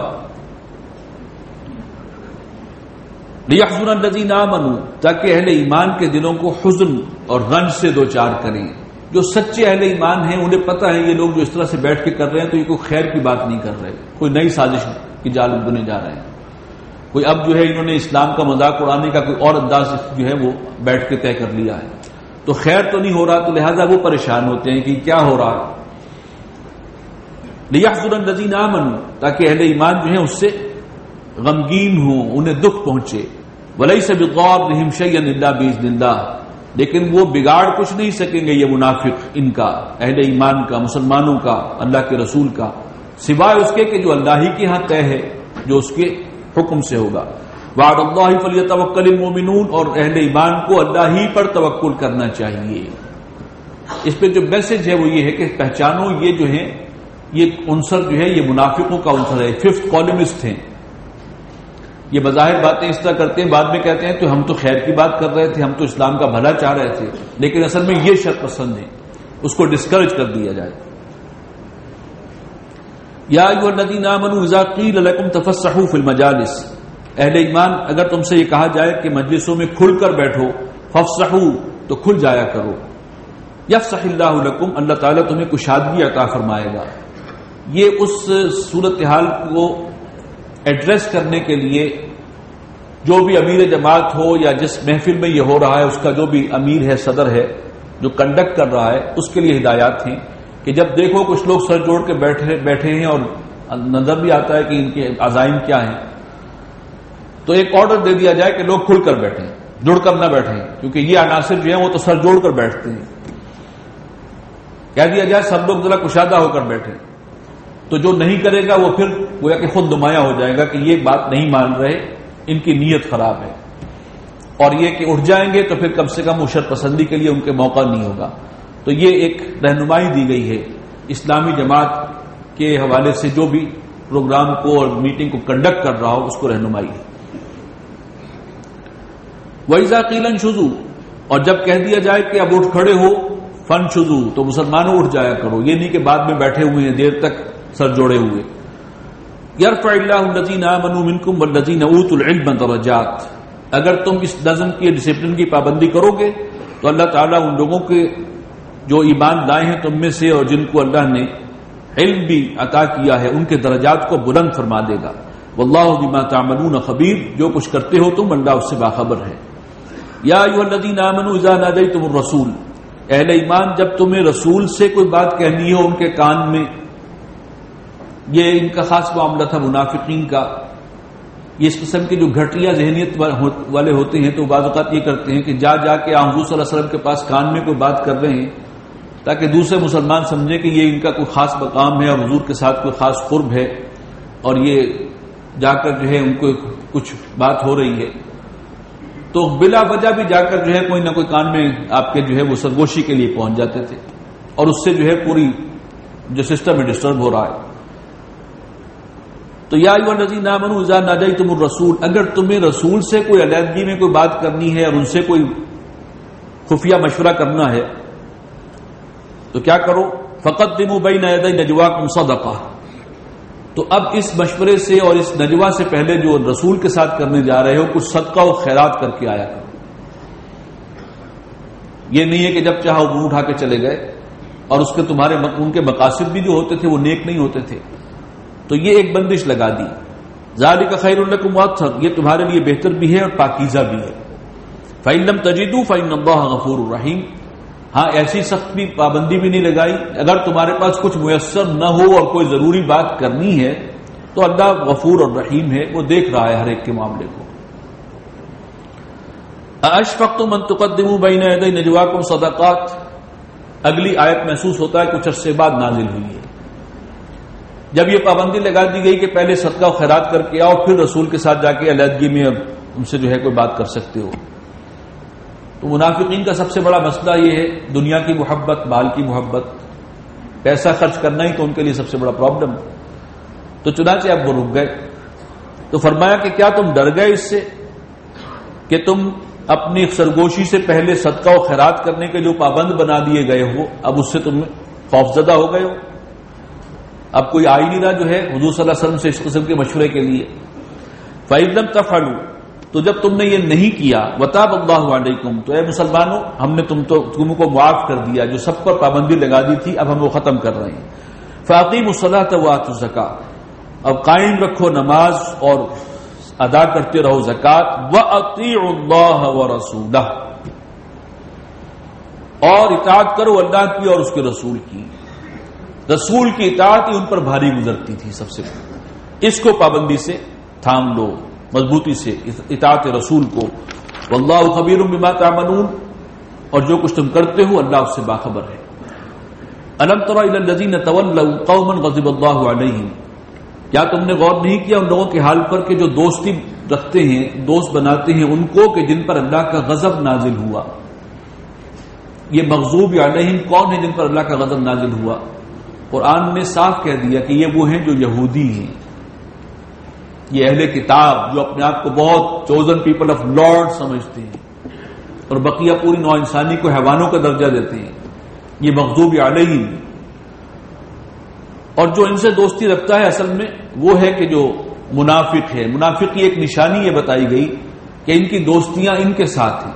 لیحزن الذین آمنوا، تاکہ اہل ایمان کے دلوں کو حزن اور رنج سے دوچار کریں۔ جو سچے اہل ایمان ہیں انہیں پتہ ہے یہ لوگ جو اس طرح سے بیٹھ کے کر رہے ہیں تو یہ کوئی خیر کی بات نہیں کر رہے، کوئی نئی سازش کی جال بنے جا رہے ہیں، کوئی اب جو ہے انہوں نے اسلام کا مذاق اڑانے کا کوئی اور انداز جو ہے وہ بیٹھ کے طے کر لیا ہے، تو خیر تو نہیں ہو رہا، تو لہذا وہ پریشان ہوتے ہیں کہ کیا ہو رہا ہے۔ لیحزن الذین آمنوا، تاکہ اہل ایمان جو ہیں اس سے غمگین ہوں، انہیں دکھ پہنچے۔ ولیس بضارهم شیئا الا باذن اللہ، لیکن وہ بگاڑ کچھ نہیں سکیں گے یہ منافق ان کا، اہل ایمان کا، مسلمانوں کا، اللہ کے رسول کا، سوائے اس کے کہ جو اللہ ہی کے ہاں طے ہے، جو اس کے حکم سے ہوگا۔ وعد اللہ فلیتوکل المؤمنون، اور اہل ایمان کو اللہ ہی پر توکل کرنا چاہیے۔ اس پہ جو میسج ہے وہ یہ ہے کہ پہچانو یہ جو ہے یہ عنصر جو ہے یہ منافقوں کا عنصر ہے، ففتھ کالمسٹ ہیں، یہ بظاہر باتیں اس طرح کرتے ہیں، بعد میں کہتے ہیں تو ہم تو خیر کی بات کر رہے تھے، ہم تو اسلام کا بھلا چاہ رہے تھے، لیکن اصل میں یہ شر پسند ہے، اس کو ڈسکریج کر دیا جائے۔ یا ایھا الذین آمنوا اذا قیل لکم تفسحوا فی المجالس، اہل ایمان اگر تم سے یہ کہا جائے کہ مجلسوں میں کھل کر بیٹھو، فافسحوا تو کھل جایا کرو، یفسح اللہ لکم، اللہ تعالیٰ تمہیں کشادگی عطا فرمائے گا۔ یہ اس صورتحال کو ایڈریس کرنے کے لیے جو بھی امیر جماعت ہو یا جس محفل میں یہ ہو رہا ہے اس کا جو بھی امیر ہے، صدر ہے، جو کنڈکٹ کر رہا ہے، اس کے لیے ہدایات ہیں کہ جب دیکھو کچھ لوگ سر جوڑ کے بیٹھے ہیں اور نظر بھی آتا ہے کہ ان کے عزائم کیا ہیں، تو ایک آرڈر دے دیا جائے کہ لوگ کھل کر بیٹھیں، جڑ کر نہ بیٹھیں، کیونکہ یہ عناصر جو ہیں وہ تو سر جوڑ کر بیٹھتے ہیں، کہہ دیا جائے سب لوگ ذرا کشادہ ہو کر بیٹھیں، تو جو نہیں کرے گا وہ پھر گویا کہ خود نمایاں ہو جائے گا کہ یہ بات نہیں مان رہے، ان کی نیت خراب ہے، اور یہ کہ اٹھ جائیں گے تو پھر کم سے کم اشر پسندی کے لیے ان کے موقع نہیں ہوگا۔ تو یہ ایک رہنمائی دی گئی ہے اسلامی جماعت کے حوالے سے، جو بھی پروگرام کو اور میٹنگ کو کنڈکٹ کر رہا ہو اس کو رہنمائی ہے۔ وَإِذَا قِيلَ انشُزُوا، اور جب کہہ دیا جائے کہ اب اٹھ کھڑے ہو، فَانشُزُوا، تو مسلمانوں اٹھ جایا کرو، یہ نہیں کہ بعد میں بیٹھے ہوئے ہیں دیر تک سر جوڑے ہوئے۔ یرفع اللہ الذین آمنوا منکم والذین اوتوا العلم درجات، اگر تم اس نظم کی ڈسپلن کی پابندی کرو گے تو اللہ تعالیٰ ان لوگوں کے جو ایمان لائے ہیں تم میں سے اور جن کو اللہ نے علم بھی عطا کیا ہے ان کے درجات کو بلند فرما دے گا۔ واللہ بما تعملون خبیر، جو کچھ کرتے ہو تم اللہ اس سے باخبر ہے۔ یا ایھا الذین آمنوا اذا نادیتم الرسول، اہل ایمان جب تمہیں رسول سے کوئی بات کہنی ہو ان کے کان میں، یہ ان کا خاص معاملہ تھا منافقین کا، یہ اس قسم کے جو گھٹیا ذہنیت والے ہوتے ہیں تو بعض اوقات یہ کرتے ہیں کہ جا کے حضور صلی اللہ علیہ وسلم کے پاس کان میں کوئی بات کر رہے ہیں تاکہ دوسرے مسلمان سمجھے کہ یہ ان کا کوئی خاص مقام ہے اور حضور کے ساتھ کوئی خاص قرب ہے، اور یہ جا کر جو ہے ان کو کچھ بات ہو رہی ہے، تو بلا وجہ بھی جا کر جو ہے کوئی نہ کوئی کان میں آپ کے جو ہے وہ سرگوشی کے لیے پہنچ جاتے تھے، اور اس سے جو ہے پوری جو سسٹم ہے ڈسٹرب ہو رہا ہے۔ تو یا ایھا الذین آمنوا اذا ناجیتم الرسول، اگر تمہیں رسول سے کوئی علیحدگی میں کوئی بات کرنی ہے اور ان سے کوئی خفیہ مشورہ کرنا ہے تو کیا کرو، فقدموا بین یدی نجواکم صدقہ، تو اب اس مشورے سے اور اس نجوا سے پہلے جو رسول کے ساتھ کرنے جا رہے ہو کچھ صدقہ و خیرات کر کے آیا کرو۔ یہ نہیں ہے کہ جب چاہو منہ اٹھا کے چلے گئے، اور اس کے تمہارے ان کے مقاصد بھی جو ہوتے تھے وہ نیک نہیں ہوتے تھے، تو یہ ایک بندش لگا دی، ذالک خیر لکم واطہر، یہ تمہارے لیے بہتر بھی ہے اور پاکیزہ بھی ہے۔ فإن لم تجدوا فإن اللہ غفور رحیم، ہاں ایسی سخت بھی پابندی بھی نہیں لگائی، اگر تمہارے پاس کچھ میسر نہ ہو اور کوئی ضروری بات کرنی ہے تو اللہ غفور اور رحیم ہے، وہ دیکھ رہا ہے ہر ایک کے معاملے کو۔ ااشفقتم ان تقدموا بین یدی نجواکم صدقات، اگلی آیت محسوس ہوتا ہے کچھ عرصے بعد نازل ہوئی ہے، جب یہ پابندی لگا دی گئی کہ پہلے صدقہ و خیرات کر کے آؤ پھر رسول کے ساتھ جا کے علیحدگی میں ان سے جو ہے کوئی بات کر سکتے ہو، تو منافقین کا سب سے بڑا مسئلہ یہ ہے دنیا کی محبت، مال کی محبت، پیسہ خرچ کرنا ہی تو ان کے لیے سب سے بڑا پرابلم. تو چنانچہ اب وہ رک گئے. تو فرمایا کہ کیا تم ڈر گئے اس سے کہ تم اپنی سرگوشی سے پہلے صدقہ و خیرات کرنے کے جو پابند بنا دیے گئے ہو، اب اس سے تم خوفزدہ ہو گئے ہو؟ اب کوئی آ ہی نہیں رہا جو ہے حضور صلی اللہ علیہ وسلم سے اس قسم کے مشورے کے لیے. فَإِن لَّمْ تَفْعَلُوا، تو جب تم نے یہ نہیں کیا، وَتَابَ اللَّهُ عَلَيْكُمْ، تو اے مسلمانوں ہم نے تم کو معاف کر دیا، جو سب پر پابندی لگا دی تھی اب ہم وہ ختم کر رہے ہیں. فَأَقِيمُوا الصَّلَاةَ وَآتُوا الزَّكَاةَ، اب قائم رکھو نماز اور ادا کرتے رہو زکات. وَأَطِيعُوا اللَّهَ وَرَسُولَهُ، اور اطاعت کرو اللہ کی اور اس کے رسول کی. رسول کی اطاعت ہی ان پر بھاری گزرتی تھی سب سے. اس کو پابندی سے تھام لو، مضبوطی سے اطاعت رسول کو. واللہ خبیر بما تعملون، اور جو کچھ تم کرتے ہو اللہ اس سے باخبر ہے. الم تر الی الذین تولوا قوما غضب اللہ علیہم، کیا تم نے غور نہیں کیا ان لوگوں کے حال پر کہ جو دوستی رکھتے ہیں، دوست بناتے ہیں ان کو، کہ جن پر اللہ کا غضب نازل ہوا. یہ مغضوب علیہم کون ہے جن پر اللہ کا غضب نازل ہوا؟ قرآن نے صاف کہہ دیا کہ یہ وہ ہیں جو یہودی ہیں، یہ اہل کتاب جو اپنے آپ کو بہت چوزن پیپل آف لارڈ سمجھتے ہیں اور بقیہ پوری نوع انسانی کو حیوانوں کا درجہ دیتے ہیں. یہ مغضوب علیہم. اور جو ان سے دوستی رکھتا ہے اصل میں وہ ہے کہ جو منافق ہے. منافق کی ایک نشانی یہ بتائی گئی کہ ان کی دوستیاں ان کے ساتھ ہیں.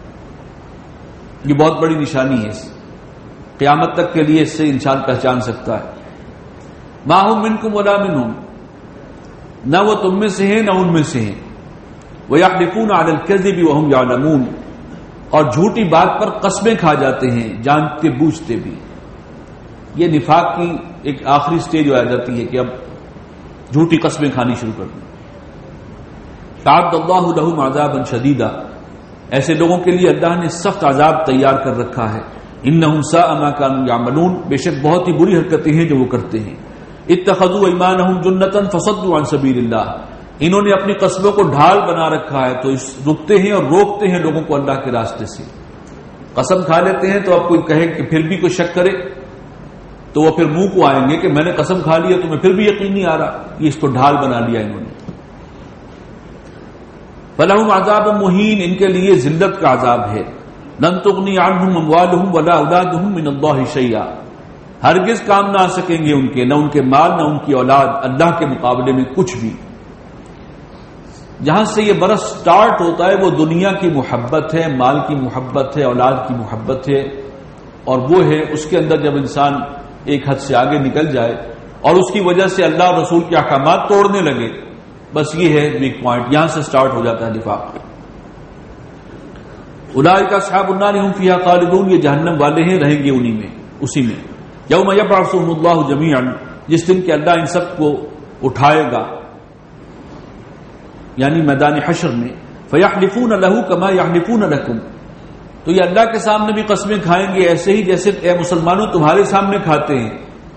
یہ بہت بڑی نشانی ہے، قیامت تک کے لیے اس سے انسان پہچان سکتا ہے. ما هم منکم ولا منهم، نہ وہ تم میں سے ہیں نہ ان میں سے ہیں. وَيَحْلِفُونَ عَلَى الْكَذِبِ وَهُمْ يَعْلَمُونَ، اور جھوٹی بات پر قسمیں کھا جاتے ہیں جانتے بوجھتے بھی. یہ نفاق کی ایک آخری سٹیج آ جاتی ہے کہ اب جھوٹی قسمیں کھانی شروع کر دیں. اعَدَّ اللَّهُ لَهُمْ عَذَابًا شَدِيدًا، ایسے لوگوں کے لیے اللہ نے سخت عذاب تیار کر رکھا ہے. انہم ساء ما كانوا يعملون، بے شک بہت ہی بری حرکتیں ہیں جو وہ کرتے ہیں. اتخذوا ایمانہم جنۃ فصدوا عن سبیل اللہ، انہوں نے اپنی قسموں کو ڈھال بنا رکھا ہے تو رکتے ہیں اور روکتے ہیں لوگوں کو اللہ کے راستے سے. قسم کھا لیتے ہیں تو اب کوئی کہے کہ پھر بھی کوئی شک کرے تو وہ پھر منہ کو آئیں گے کہ میں نے قسم کھا لیا تمہیں پھر بھی یقین نہیں آ رہا. یہ اس کو ڈھال بنا لیا انہوں نے. فلہم عذاب مہین، ان کے لیے ذلت کا عذاب ہے. لن تغنی عنہم اموالہم ولا اولادہم من اللہ شیئا، ہرگز کام نہ آ سکیں گے ان کے، نہ ان کے مال نہ ان کی اولاد اللہ کے مقابلے میں کچھ بھی. جہاں سے یہ برس سٹارٹ ہوتا ہے وہ دنیا کی محبت ہے، مال کی محبت ہے، اولاد کی محبت ہے. اور وہ ہے اس کے اندر جب انسان ایک حد سے آگے نکل جائے اور اس کی وجہ سے اللہ اور رسول کے احکامات توڑنے لگے، بس یہ ہے ویک پوائنٹ، یہاں سے سٹارٹ ہو جاتا ہے نفاق. اولئک اصحاب النار هم فیہا خالدون، یہ جہنم والے ہیں، رہیں گے انہی میں، اسی میں. یوم یبعثهم اللہ جمیعا، جس دن کہ اللہ ان سب کو اٹھائے گا یعنی میدان حشر میں. فیحلفون له کما یحلفون لکم، تو یہ اللہ کے سامنے بھی قسمیں کھائیں گے ایسے ہی جیسے اے مسلمانوں تمہارے سامنے کھاتے ہیں.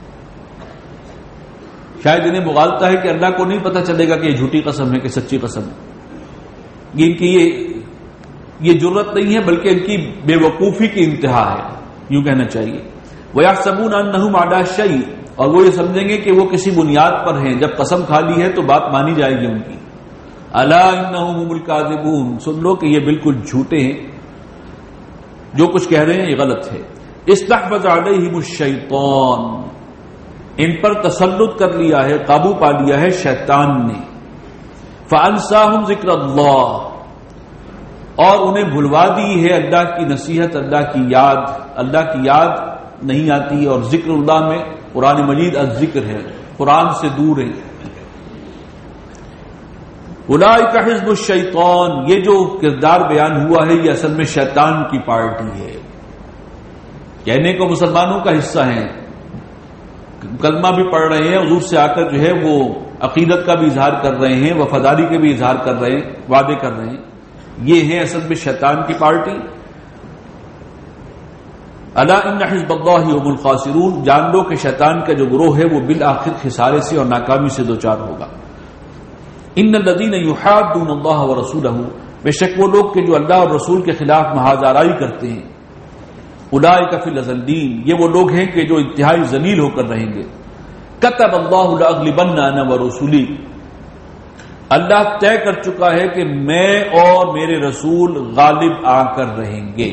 شاید انہیں مغالطہ ہے کہ اللہ کو نہیں پتہ چلے گا کہ یہ جھوٹی قسم ہے کہ سچی قسم ہے. ان کی یہ جرت نہیں ہے بلکہ ان کی بے وقوفی کی انتہا ہے، یوں کہنا چاہیے. وَيَحْسَبُونَ أَنَّهُمْ عَلَىٰ شَيْءٍ، اور وہ یہ سمجھیں گے کہ وہ کسی بنیاد پر ہیں، جب قسم کھا لی ہے تو بات مانی جائے گی ان کی. أَلَا إِنَّهُمْ هُمُ الْكَاذِبُونَ، سن لو کہ یہ بالکل جھوٹے ہیں، جو کچھ کہہ رہے ہیں یہ غلط ہے. استحوذ علیہم الشیطان، ان پر تسلط کر لیا ہے، قابو پا لیا ہے شیطان نے. فانساہم ذکر اللہ، اور انہیں بھلوا دی ہے اللہ کی نصیحت، اللہ کی یاد. اللہ کی یاد نہیں آتی، اور ذکر اللہ میں قرآن مجید الذکر ہے، قرآن سے دور ہے. اولئک حزب الشیطان، یہ جو کردار بیان ہوا ہے یہ اصل میں شیطان کی پارٹی ہے. کہنے کو مسلمانوں کا حصہ ہیں، کلمہ بھی پڑھ رہے ہیں، حضور سے آ کر جو ہے وہ عقیدت کا بھی اظہار کر رہے ہیں، وفاداری کے بھی اظہار کر رہے ہیں، وعدے کر رہے ہیں. یہ ہے اصل میں شیطان کی پارٹی. الا ان حزب اللہ هم الخاسرون، جان لو کہ شیطان کا جو گروہ ہے وہ بالآخر خسارے سے اور ناکامی سے دوچار ہوگا. ان الذين يحادون الله ورسوله بے شک وہ لوگ کہ جو اللہ اور رسول کے خلاف محاذ آرائی کرتے ہیں، اولئک فی الاذلین، یہ وہ لوگ ہیں کہ جو انتہائی ذلیل ہو کر رہیں گے۔ کتب اللہ لاغلبن انا ورسولی، اللہ طے کر چکا ہے کہ میں اور میرے رسول غالب آ کر رہیں گے۔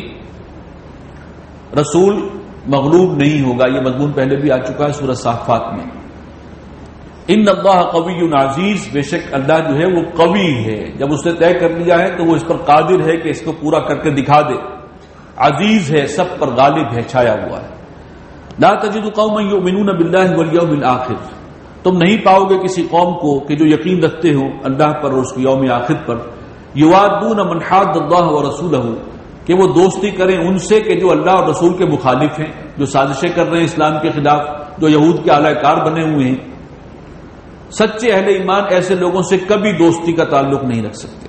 رسول مغلوب نہیں ہوگا، یہ مضمون پہلے بھی آ چکا ہے سورہ صافات میں۔ ان اللہ قوی عزیز، بے شک اللہ جو ہے وہ قوی ہے، جب اس نے طے کر لیا ہے تو وہ اس پر قادر ہے کہ اس کو پورا کر کے دکھا دے، عزیز ہے، سب پر غالب ہے، چھایا ہوا ہے۔ لا تجد قوما یؤمنون باللہ والیوم الآخر، تم نہیں پاؤ گے کسی قوم کو کہ جو یقین رکھتے ہو اللہ پر اور اس کی یوم آخر پر، یوادون من حاد اللہ ورسولہ، کہ وہ دوستی کریں ان سے کہ جو اللہ اور رسول کے مخالف ہیں، جو سازشیں کر رہے ہیں اسلام کے خلاف، جو یہود کے اعلی کار بنے ہوئے ہیں۔ سچے اہل ایمان ایسے لوگوں سے کبھی دوستی کا تعلق نہیں رکھ سکتے،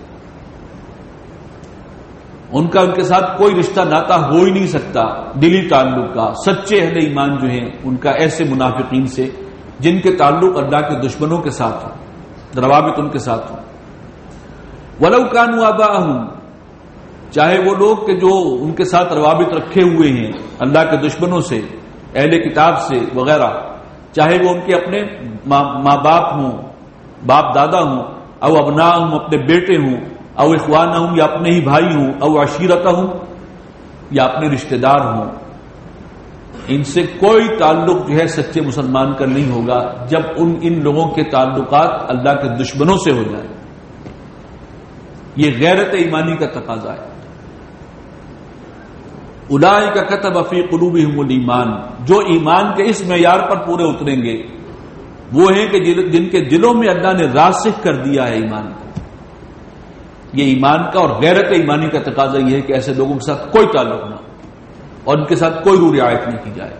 ان کے ساتھ کوئی رشتہ ناتا ہو ہی نہیں سکتا دلی تعلق کا۔ سچے اہل ایمان جو ہیں ان کا ایسے منافقین سے جن کے تعلق اللہ کے دشمنوں کے ساتھ ہوں، روابط ان کے ساتھ ہوں۔ وَلَوْ كَانُوا آبَاءَهُمْ، چاہے وہ لوگ کہ جو ان کے ساتھ روابط رکھے ہوئے ہیں اللہ کے دشمنوں سے، اہل کتاب سے وغیرہ، چاہے وہ ان کے اپنے ماں باپ ہوں، باپ دادا ہوں، او ابناءہم، اپنے بیٹے ہوں، او اخوانہم، یا اپنے ہی بھائی ہوں، او عشیرتہم، یا اپنے رشتہ دار ہوں، ان سے کوئی تعلق جو ہے سچے مسلمان کا نہیں ہوگا جب ان لوگوں کے تعلقات اللہ کے دشمنوں سے ہو جائیں۔ یہ غیرت ایمانی کا تقاضا ہے۔ اولئک کتب فی قلوبہم الایمان، جو ایمان کے اس معیار پر پورے اتریں گے وہ ہیں کہ جن کے دلوں میں اللہ نے راسخ کر دیا ہے ایمان کو۔ یہ ایمان کا اور غیرت ایمانی کا تقاضا یہ ہے کہ ایسے لوگوں کے ساتھ کوئی تعلق نہ اور ان کے ساتھ کوئی روح رعایت نہیں کی جائے۔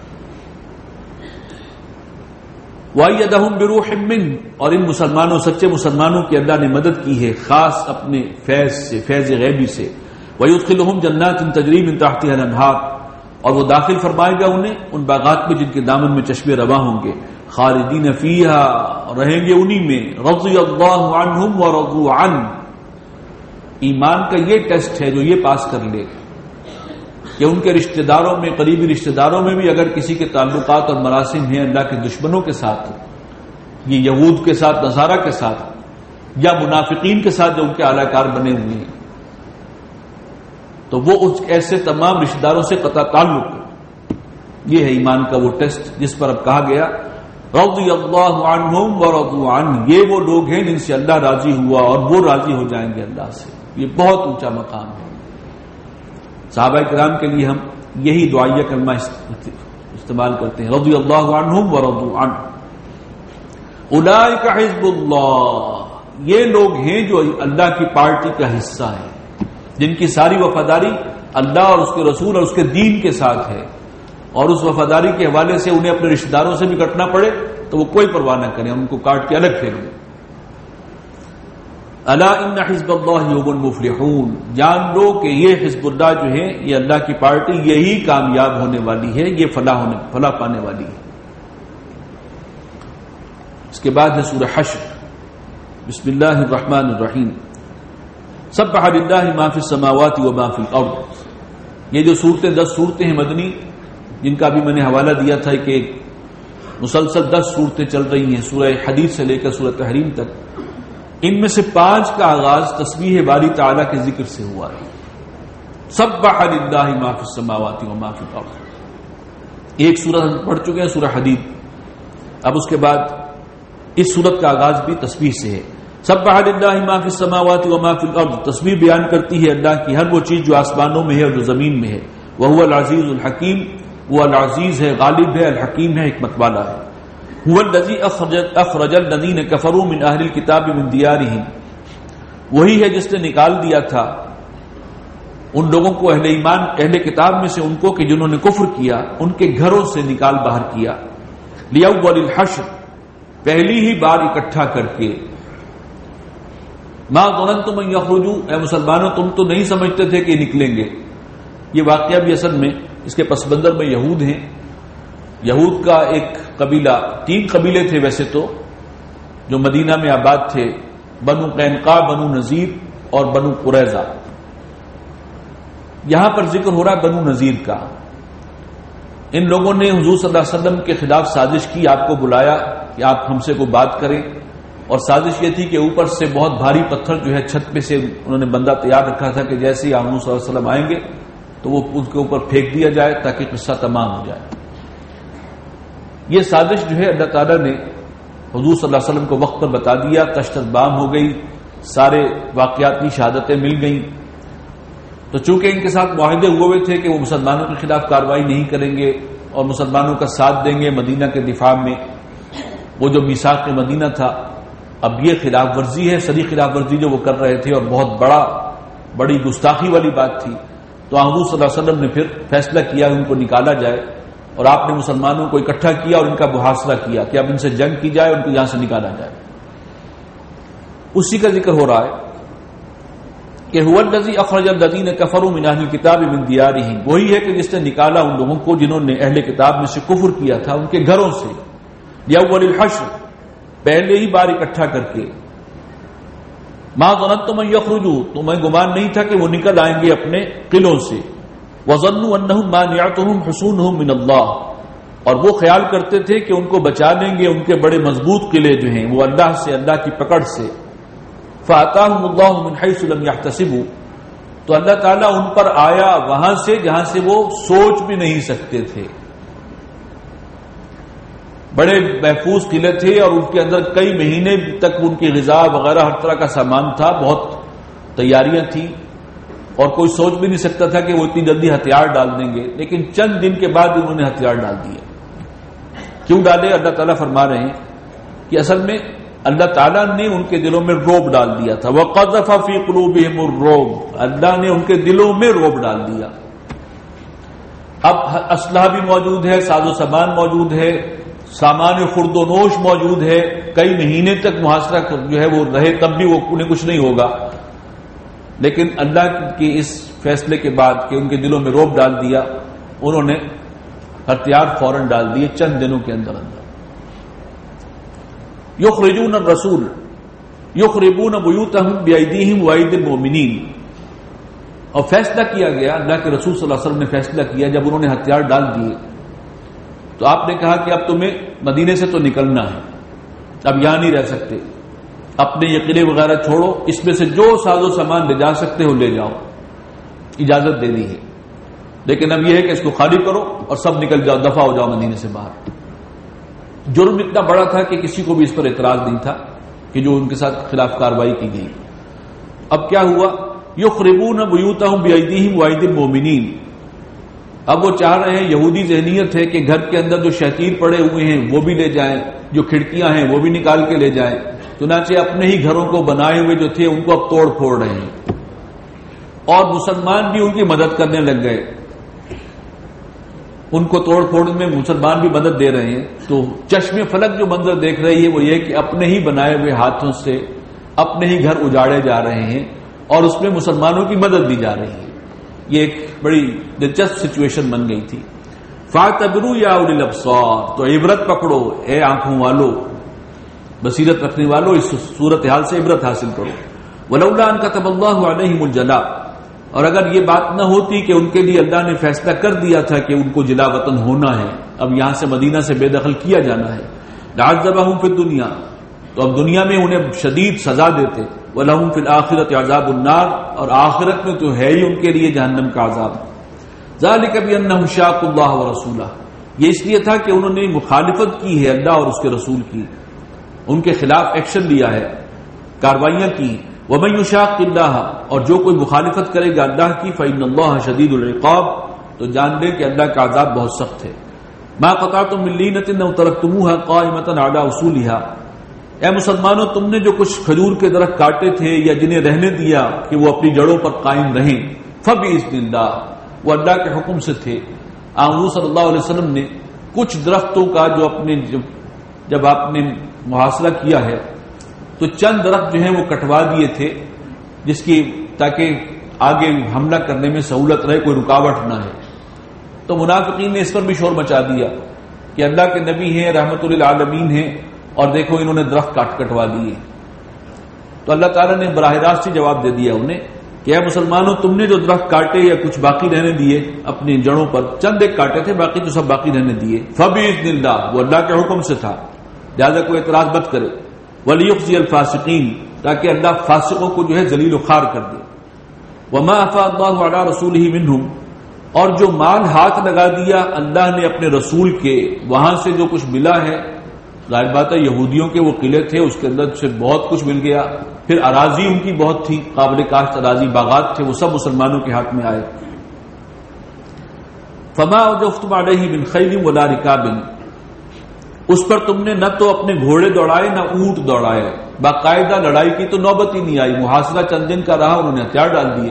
وَأَيَّدَهُمْ بِرُوحٍ مِّنْهُ، اور ان مسلمانوں، سچے مسلمانوں کی اللہ نے مدد کی ہے خاص اپنے فیض سے، فیض غیبی سے۔ وَيُدْخِلُهُمْ جَنَّاتٍ تَجْرِي مِن تَحْتِهَا الْأَنْهَارُ، اور وہ داخل فرمائے گا انہیں ان باغات میں جن کے دامن میں چشمے رواں ہوں گے۔ خالدین فیہا، رہیں گے انہی میں۔ رضی اللہ عنہم ورضوا عنہ، ایمان کا یہ ٹیسٹ ہے جو یہ پاس کر لے کہ ان کے رشتہ داروں میں، قریبی رشتہ داروں میں بھی اگر کسی کے تعلقات اور مراسم ہیں اللہ کے دشمنوں کے ساتھ، یہ یہود کے ساتھ، نصارہ کے ساتھ، یا منافقین کے ساتھ جو ان کے اعلی کار بنے ہوئے ہیں، تو وہ اس ایسے تمام رشتہ داروں سے قطع تعلق ہے۔ یہ ہے ایمان کا وہ ٹیسٹ جس پر اب کہا گیا رضی اللہ عنہم ورضوا عنہ، یہ وہ لوگ ہیں جن سے اللہ راضی ہوا اور وہ راضی ہو جائیں گے اللہ سے۔ یہ بہت اونچا مقام ہے۔ صحابہ کرام کے لیے ہم یہی دعائیہ کلمہ استعمال کرتے ہیں، رضی اللہ عنہم ورضوا عنہ۔ اولئک حزب اللہ، یہ لوگ ہیں جو اللہ کی پارٹی کا حصہ ہیں، جن کی ساری وفاداری اللہ اور اس کے رسول اور اس کے دین کے ساتھ ہے، اور اس وفاداری کے حوالے سے انہیں اپنے رشتہ داروں سے بھی کٹنا پڑے تو وہ کوئی پرواہ نہ کریں، ان کو کاٹ کے الگ پھیر دیں۔ الا ان حزب اللہ هم المفلحون، جان لو کہ یہ حزب اللہ جو ہے، یہ اللہ کی پارٹی، یہی کامیاب ہونے والی ہے، یہ فلاح پانے والی ہے۔ اس کے بعد ہے سورہ حشر۔ بسم اللہ الرحمن الرحیم۔ سبح للہ ما فی السماوات وما فی الارض، یہ جو صورتیں 10 صورتیں ہیں مدنی، جن کا بھی میں نے حوالہ دیا تھا کہ مسلسل 10 صورتیں چل رہی ہیں سورہ حدید سے لے کر سورہ تحریم تک، ان میں سے 5 کا آغاز تسبیح باری تعالیٰ کے ذکر سے ہوا ہے۔ سبح للہ ما فی السماوات وما فی الارض، ایک سورت ہم پڑھ چکے ہیں سورہ حدید، اب اس کے بعد اس سورت کا آغاز بھی تسبیح سے ہے۔ سبح للہ ما فی السماوات وما فی الارض، تسبیح بیان کرتی ہے اللہ کی ہر وہ چیز جو آسمانوں میں ہے اور جو زمین میں ہے۔ وہو العزیز الحکیم، وہ العزیز ہے، غالب ہے، الحکیم ہے، حکمت والا ہے۔ هو الذی اخرج الذین کفروا من اہل الکتاب من دیارہم، وہی ہے جس نے نکال دیا تھا ان لوگوں کو، اہل ایمان، اہل کتاب میں سے ان کو کہ جنہوں نے کفر کیا، ان کے گھروں سے نکال باہر کیا۔ لیأول الحشر، پہلی ہی بار اکٹھا کر کے۔ ما ظننتم ان یخرجوا، اے مسلمانوں تم تو نہیں سمجھتے تھے کہ نکلیں گے۔ یہ واقعہ بھی اصل میں اس کے پس منظر میں یہود ہیں۔ یہود کا ایک قبیلہ، 3 قبیلے تھے ویسے تو جو مدینہ میں آباد تھے، بنو قینقاع، بنو نذیر اور بنو قریظہ. یہاں پر ذکر ہو رہا ہے بنو نذیر کا. ان لوگوں نے حضور صلی اللہ علیہ وسلم کے خلاف سازش کی، آپ کو بلایا کہ آپ ہم سے کوئی بات کریں، اور سازش یہ تھی کہ اوپر سے بہت بھاری پتھر جو ہے چھت پہ سے انہوں نے بندہ تیار رکھا تھا کہ جیسے ہی حضور صلی اللہ علیہ وسلم آئیں گے تو وہ ان کے اوپر پھینک دیا جائے تاکہ قصہ تمام ہو جائے. یہ سازش جو ہے اللہ تعالیٰ نے حضور صلی اللہ علیہ وسلم کو وقت پر بتا دیا، تشت بام ہو گئی، سارے واقعاتی شہادتیں مل گئیں. تو چونکہ ان کے ساتھ معاہدے ہوئے تھے کہ وہ مسلمانوں کے خلاف کارروائی نہیں کریں گے اور مسلمانوں کا ساتھ دیں گے مدینہ کے دفاع میں، وہ جو میثاق مدینہ تھا، اب یہ خلاف ورزی ہے، صریح خلاف ورزی جو وہ کر رہے تھے اور بہت بڑی گستاخی والی بات تھی. تو حضور صلی اللہ علیہ وسلم نے پھر فیصلہ کیا ان کو نکالا جائے، اور آپ نے مسلمانوں کو اکٹھا کیا اور ان کا محاصرہ کیا کہ اب ان سے جنگ کی جائے، ان کو یہاں سے نکالا جائے. اسی کا ذکر ہو رہا ہے کہ هو الذی اخرج الذین کفروا من اہل الکتاب من دیارہم، وہی ہے کہ جس نے نکالا ان لوگوں کو جنہوں نے اہل کتاب میں سے کفر کیا تھا ان کے گھروں سے، لیاول الحشر، پہلے ہی بار اکٹھا کر کے. ما ظننتم ان یخرجوا، تمہیں گمان نہیں تھا کہ وہ نکل آئیں گے اپنے قلعوں سے. وظنوا انہم مانعتہم حصونہم من اللہ، اور وہ خیال کرتے تھے کہ ان کو بچا لیں گے ان کے بڑے مضبوط قلعے جو ہیں وہ اللہ سے، اللہ کی پکڑ سے. فَأَتَاهُمُ اللَّهُ مِنْ حَيْثُ لَمْ يَحْتَسِبُوا، تو اللہ تعالیٰ ان پر آیا وہاں سے جہاں سے وہ سوچ بھی نہیں سکتے تھے. بڑے محفوظ قلعے تھے اور ان کے اندر کئی مہینے تک ان کی غذا وغیرہ ہر طرح کا سامان تھا، بہت تیاریاں تھیں، اور کوئی سوچ بھی نہیں سکتا تھا کہ وہ اتنی جلدی ہتھیار ڈال دیں گے. لیکن چند دن کے بعد انہوں نے ہتھیار ڈال دیے. کیوں ڈالے؟ اللہ تعالیٰ فرما رہے ہیں کہ اصل میں اللہ تعالیٰ نے ان کے دلوں میں روب ڈال دیا تھا. وَقَذَفَ فِي قُلُوبِهِمُ الرُّعْبَ، اللہ نے ان کے دلوں میں روب ڈال دیا. اب اسلحہ بھی موجود ہے، ساز و سامان موجود ہے، سامان خرد و نوش موجود ہے، کئی مہینے تک محاصرہ جو ہے وہ رہے تب بھی وہ انہیں کچھ نہیں ہوگا. لیکن اللہ کے اس فیصلے کے بعد کہ ان کے دلوں میں روب ڈال دیا، انہوں نے ہتھیار فوراً ڈال دیے چند دنوں کے اندر اندر. یخرجون الرسول یخربون بیوتہم بایدیہم وایدی المؤمنین، اور فیصلہ کیا گیا، اللہ کے رسول صلی اللہ علیہ وسلم نے فیصلہ کیا جب انہوں نے ہتھیار ڈال دیے تو آپ نے کہا کہ اب تمہیں مدینے سے تو نکلنا ہے، اب یہاں نہیں رہ سکتے، اپنے یہ قلعے وغیرہ چھوڑو، اس میں سے جو ساز و سامان لے جا سکتے ہو لے جاؤ، اجازت دے دی ہے. لیکن اب یہ ہے کہ اس کو خالی کرو اور سب نکل جاؤ، دفع ہو جاؤ مدینے سے باہر. جرم اتنا بڑا تھا کہ کسی کو بھی اس پر اعتراض نہیں تھا کہ جو ان کے ساتھ خلاف کارروائی کی گئی. اب کیا ہوا؟ یخربون بیوتہم بایدیہم وایدی المؤمنین. اب وہ چاہ رہے ہیں، یہودی ذہنیت ہے کہ گھر کے اندر جو شیطین پڑے ہوئے ہیں وہ بھی لے جائیں، جو کھڑکیاں ہیں وہ بھی نکال کے لے جائیں. چنانچہ اپنے ہی گھروں کو بنائے ہوئے جو تھے ان کو اب توڑ پھوڑ رہے ہیں، اور مسلمان بھی ان کی مدد کرنے لگ گئے. ان کو توڑ پھوڑ میں مسلمان بھی مدد دے رہے ہیں. تو چشم فلک جو منظر دیکھ رہی ہے وہ یہ کہ اپنے ہی بنائے ہوئے ہاتھوں سے اپنے ہی گھر اجاڑے جا رہے ہیں اور اس میں مسلمانوں کی مدد دی جا رہی ہے. یہ ایک بڑی دلچسپ سچویشن بن گئی تھی. فاعتبروا یا اولی الابصار، تو عبرت پکڑو اے آنکھوں والو، بصیرت رکھنے والو، اس صورتحال سے عبرت حاصل کرو. ولولا ان كتب الله عليهم الجلاء، اور اگر یہ بات نہ ہوتی کہ ان کے لیے اللہ نے فیصلہ کر دیا تھا کہ ان کو جلا وطن ہونا ہے، اب یہاں سے مدینہ سے بے دخل کیا جانا ہے، لعذبهم في الدنيا، تو اب دنیا میں انہیں شدید سزا دیتے. وَلَهُمْ فِي الْآخِرَةِ عَذَابُ النَّارِ، اور آخرت میں تو ہے ہی ان کے لیے جہنم کا عذاب. ذَلِكَ بِأَنَّهُمْ شَاقُّوا اللَّهَ وَرَسُولَهُ، یہ اس لیے تھا کہ انہوں نے مخالفت کی ہے اللہ اور اس کے رسول کی، ان کے خلاف ایکشن لیا ہے، کاروائیاں کی. وَمَن يُشَاقِّ اللَّهَ، اور جو کوئی مخالفت کرے گا اللہ کی، فَإِنَّ اللَّهَ شَدِيدُ الْعِقَابِ، تو جان لے کہ اللہ کا عذاب بہت سخت ہے. مَا قَطَعْتُم مِّن لِّينَةٍ أَوْ تَرَكْتُمُوهَا قَائِمَةً عَلَىٰ أُصُولِهَا، اے مسلمانوں تم نے جو کچھ کھجور کے درخت کاٹے تھے یا جنہیں رہنے دیا کہ وہ اپنی جڑوں پر قائم رہیں، فَبِإِذْنِ اللَّهِ، وہ اللہ کے حکم سے تھے. حضور صلی اللہ علیہ وسلم نے کچھ درختوں کا جب آپ نے محاصرہ کیا ہے تو چند درخت جو ہیں وہ کٹوا دیے تھے، جس کی تاکہ آگے حملہ کرنے میں سہولت رہے، کوئی رکاوٹ نہ ہے. تو منافقین نے اس پر بھی شور مچا دیا کہ اللہ کے نبی ہیں، رحمت للعالمین ہیں، اور دیکھو انہوں نے درخت کٹوا دیے. تو اللہ تعالیٰ نے براہ راست ہی جواب دے دیا انہیں کہ اے مسلمانوں، تم نے جو درخت کاٹے یا کچھ باقی رہنے دیے اپنی جڑوں پر، چند ایک کاٹے تھے، باقی تو سب باقی رہنے دیے، فبإذن اللہ، وہ اللہ کے حکم سے تھا، لہٰذا کوئی اعتراض مت کرے، ولیخزی الفاسقین، تاکہ اللہ فاسقوں کو جو ہے ذلیل و خوار کر دے، وما افاء اللہ علی رسولہ منہم، اور جو مال ہاتھ لگا دیا اللہ نے اپنے رسول کے، وہاں سے جو کچھ ملا ہے، ظاہر بات ہے یہودیوں کے وہ قلعے تھے، اس کے اندر سے بہت کچھ مل گیا، پھر اراضی ان کی بہت تھی، قابل کاشت اراضی، باغات تھے، وہ سب مسلمانوں کے ہاتھ میں آئے، فما اوجفتم علیہ من خیل ولا رکاب، اس پر تم نے نہ تو اپنے گھوڑے دوڑائے نہ اونٹ دوڑائے، باقاعدہ لڑائی کی تو نوبت ہی نہیں آئی، محاصرہ چند دن کا رہا، انہوں نے ہتھیار ڈال دیے،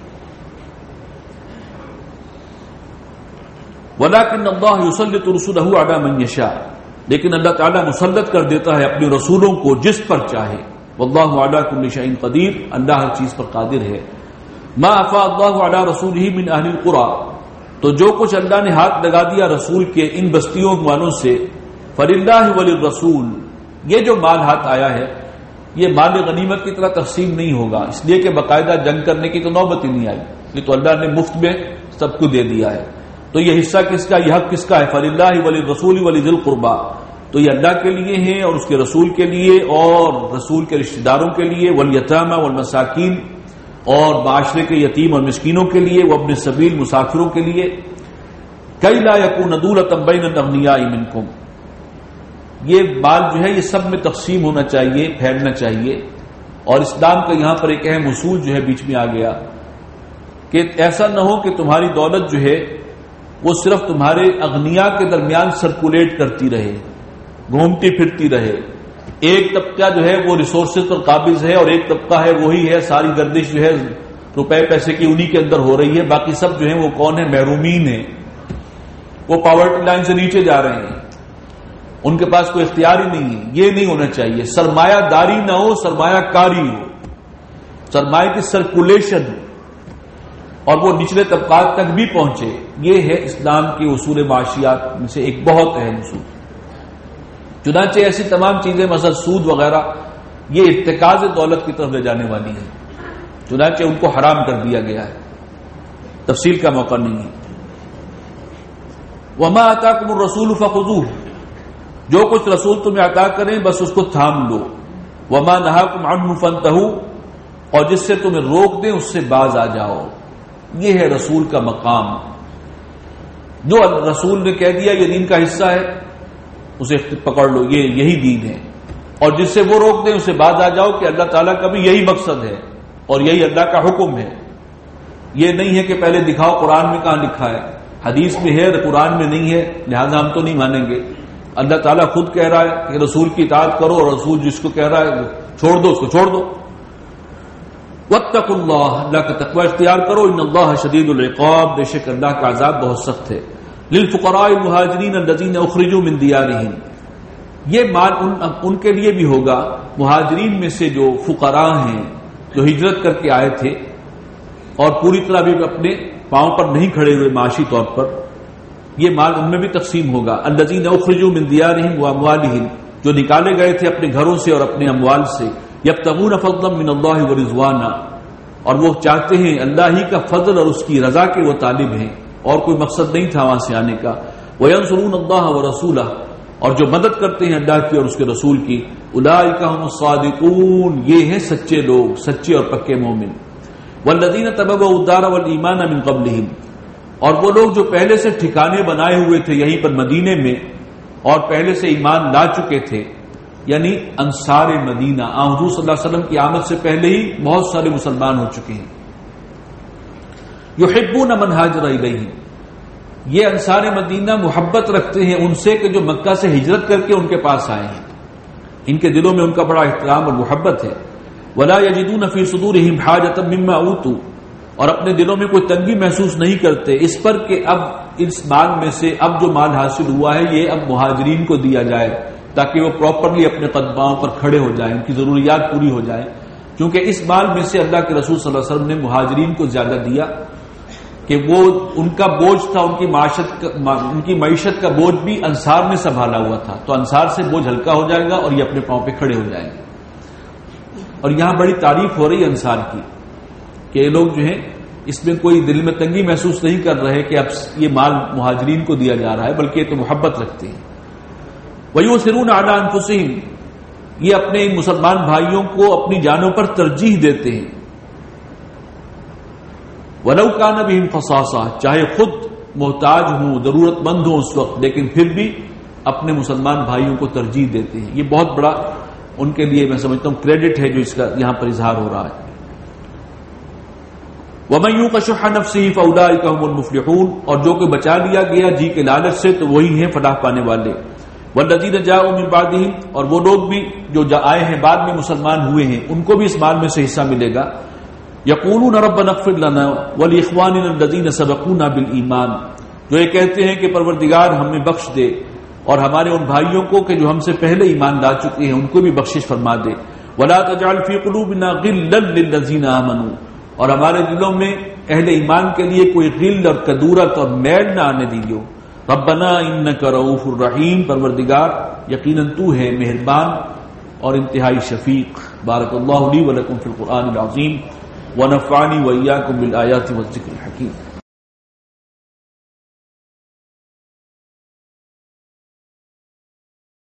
ولکن اللہ یسلط رسلہ علی من یشاء، لیکن اللہ تعالیٰ مسلط کر دیتا ہے اپنے رسولوں کو جس پر چاہے، واللہ علی کل شیء قدیر، اللہ ہر چیز پر قادر ہے، ما افاء اللہ علی رسولہ من اہل القری، تو جو کچھ اللہ نے ہاتھ لگا دیا رسول کے ان بستیوں والوں سے، فللہ وللرسول، یہ جو مال ہاتھ آیا ہے یہ مال غنیمت کی طرح تقسیم نہیں ہوگا، اس لیے کہ باقاعدہ جنگ کرنے کی تو نوبت ہی نہیں آئی، یہ تو اللہ نے مفت میں سب کو دے دیا ہے، تو یہ حصہ کس کا، یہ حق کس کا ہے، فللہ وللرسول ولذی القربى، تو یہ اللہ کے لیے ہے اور اس کے رسول کے لیے اور رسول کے رشتہ داروں کے لیے، والیتامى والمساکین، اور معاشرے کے یتیم اور مسکینوں کے لیے، وابن السبیل مسافروں کے لیے، کئی لا یکون دولۃ بین الاغنیاء منکم، یہ مال جو ہے یہ سب میں تقسیم ہونا چاہیے، پھیلنا چاہیے، اور اسلام کا یہاں پر ایک اہم اصول جو ہے بیچ میں آ گیا کہ ایسا نہ ہو کہ تمہاری دولت جو ہے وہ صرف تمہارے اغنیاء کے درمیان سرکولیٹ کرتی رہے، گھومتی پھرتی رہے، ایک طبقہ جو ہے وہ ریسورسز پر قابض ہے اور ایک طبقہ ہے وہی ہے، ساری گردش جو ہے روپے پیسے کی انہی کے اندر ہو رہی ہے، باقی سب جو ہیں وہ کون ہیں، محرومین ہیں، وہ پاورٹی لائن سے نیچے جا رہے ہیں، ان کے پاس کوئی اختیار ہی نہیں ہے، یہ نہیں ہونا چاہیے، سرمایہ داری نہ ہو، سرمایہ کاری ہو، سرمایہ کی سرکولیشن ہو اور وہ نچلے طبقات تک بھی پہنچے، یہ ہے اسلام کے اصول معاشیات میں سے ایک بہت اہم اصول۔ چنانچہ ایسی تمام چیزیں مثلا سود وغیرہ یہ ارتکاز دولت کی طرف لے جانے والی ہیں، چنانچہ ان کو حرام کر دیا گیا ہے، تفصیل کا موقع نہیں ہے۔ وما آتاکم الرسول فخذوہ، جو کچھ رسول تمہیں عطا کریں بس اس کو تھام لو، وما نہاکم عنہ فانتہوا، اور جس سے تمہیں روک دیں اس سے باز آ جاؤ، یہ ہے رسول کا مقام، جو رسول نے کہہ دیا یہ دین کا حصہ ہے اسے پکڑ لو، یہی دین ہے، اور جس سے وہ روک دیں اسے باز آ جاؤ کہ اللہ تعالیٰ کا بھی یہی مقصد ہے اور یہی اللہ کا حکم ہے، یہ نہیں ہے کہ پہلے دکھاؤ قرآن میں کہاں لکھا ہے، حدیث میں ہے قرآن میں نہیں ہے لہذا ہم تو نہیں مانیں گے، اللہ تعالیٰ خود کہہ رہا ہے کہ رسول کی اطاعت کرو اور رسول جس کو کہہ رہا ہے چھوڑ دو اس کو چھوڑ دو، واتقوا اللہ، اللہ کا تقوی اختیار کرو، ان اللہ شدید العقاب، بے شک اللہ کا عذاب بہت سخت ہے، للفقراء المہاجرین الذین اخرجوا من دیارہم، یہ مال ان کے لیے بھی ہوگا مہاجرین میں سے جو فقراء ہیں جو ہجرت کر کے آئے تھے اور پوری طرح بھی اپنے پاؤں پر نہیں کھڑے ہوئے معاشی طور پر، یہ مال ان میں بھی تقسیم ہوگا، الذین اخرجوا من دیارہم واموالہم، جو نکالے گئے تھے اپنے گھروں سے اور اپنے اموال سے، یبتغون فضلا من اللہ ورضوانا، اور وہ چاہتے ہیں اللہ ہی کا فضل اور اس کی رضا کے وہ طالب ہیں اور کوئی مقصد نہیں تھا وہاں سے آنے کا، وینصرون اللہ ورسولہ، اور جو مدد کرتے ہیں اللہ کی اور اس کے رسول کی، اولئک هم الصادقون، یہ ہیں سچے لوگ، سچے اور پکے مومن، والذین تبوؤا الدار والایمان من قبلہم، اور وہ لوگ جو پہلے سے ٹھکانے بنائے ہوئے تھے یہیں پر مدینے میں اور پہلے سے ایمان لا چکے تھے، یعنی انصار مدینہ، حضور صلی اللہ علیہ وسلم کی آمد سے پہلے ہی بہت سارے مسلمان ہو چکے ہیں، یحبون من ہاجر الیہم، یہ انصار مدینہ محبت رکھتے ہیں ان سے کہ جو مکہ سے ہجرت کر کے ان کے پاس آئے ہیں، ان کے دلوں میں ان کا بڑا احترام اور محبت ہے، ولا یجدون فی صدورہم حاجۃ مما اوتوا، اور اپنے دلوں میں کوئی تنگی محسوس نہیں کرتے اس پر کہ اب اس مال میں سے اب جو مال حاصل ہوا ہے یہ اب مہاجرین کو دیا جائے تاکہ وہ پراپرلی اپنے قدموں پر کھڑے ہو جائیں، ان کی ضروریات پوری ہو جائیں، کیونکہ اس مال میں سے اللہ کے رسول صلی اللہ علیہ وسلم نے مہاجرین کو زیادہ دیا کہ وہ ان کا بوجھ تھا، ان کی معیشت کا بوجھ بھی انصار نے سنبھالا ہوا تھا، تو انصار سے بوجھ ہلکا ہو جائے گا اور یہ اپنے پاؤں پہ کھڑے ہو جائیں گے۔ اور یہاں بڑی تعریف ہو رہی ہے انصار کی کہ یہ لوگ جو ہیں اس میں کوئی دل میں تنگی محسوس نہیں کر رہے کہ اب یہ مال مہاجرین کو دیا جا رہا ہے، بلکہ یہ تو محبت رکھتے ہیں۔ وَيُؤْثِرُونَ عَلَىٰ أَنفُسِهِمْ، یہ اپنے مسلمان بھائیوں کو اپنی جانوں پر ترجیح دیتے ہیں۔ وَلَوْ كَانَ بِهِمْ خَصَاصَةٌ، چاہے خود محتاج ہوں، ضرورت مند ہوں اس وقت، لیکن پھر بھی اپنے مسلمان بھائیوں کو ترجیح دیتے ہیں۔ یہ بہت بڑا ان کے لیے میں سمجھتا ہوں کریڈٹ ہے جو اس کا یہاں پر اظہار ہو رہا ہے۔ وَمَن يُوقَ شُحَّ نَفْسِهِ فَأُولَٰئِكَ هُمُ الْمُفْلِحُونَ، اور جو کہ بچا لیا گیا جی کے لالچ سے تو وہی ہیں فلاح پانے والے۔ وَالَّذِينَ جَاءُوا مِن بَعْدِهِمْ، اور وہ لوگ بھی جو آئے ہیں بعد میں مسلمان ہوئے ہیں ان کو بھی اس مال میں سے حصہ ملے گا۔ يَقُولُونَ رَبَّنَا اغْفِرْ لَنَا وَلِإِخْوَانِنَا الَّذِينَ سَبَقُونَا بِالْإِيمَانِ، جو یہ کہتے ہیں کہ پروردگار ہمیں بخش دے اور ہمارے ان بھائیوں کو کہ جو ہم سے پہلے ایمان لا چکے ہیں ان کو بھی بخشش فرما دے۔ وَلَا تَجْعَلْ فِي قُلُوبِنَا غِلًّا لِّلَّذِينَ آمَنُوا، اور ہمارے دلوں میں اہل ایمان کے لیے کوئی غل اور کدورت اور میل نہ آنے دیجیے۔ ربنا انک رؤوف الرحیم، پروردگار یقیناً تو ہے مہربان اور انتہائی شفیق۔ بارک اللہ لی ولکم فی القرآن العظیم ونفعنی وإیاکم بالآیات والذکر الحکیم۔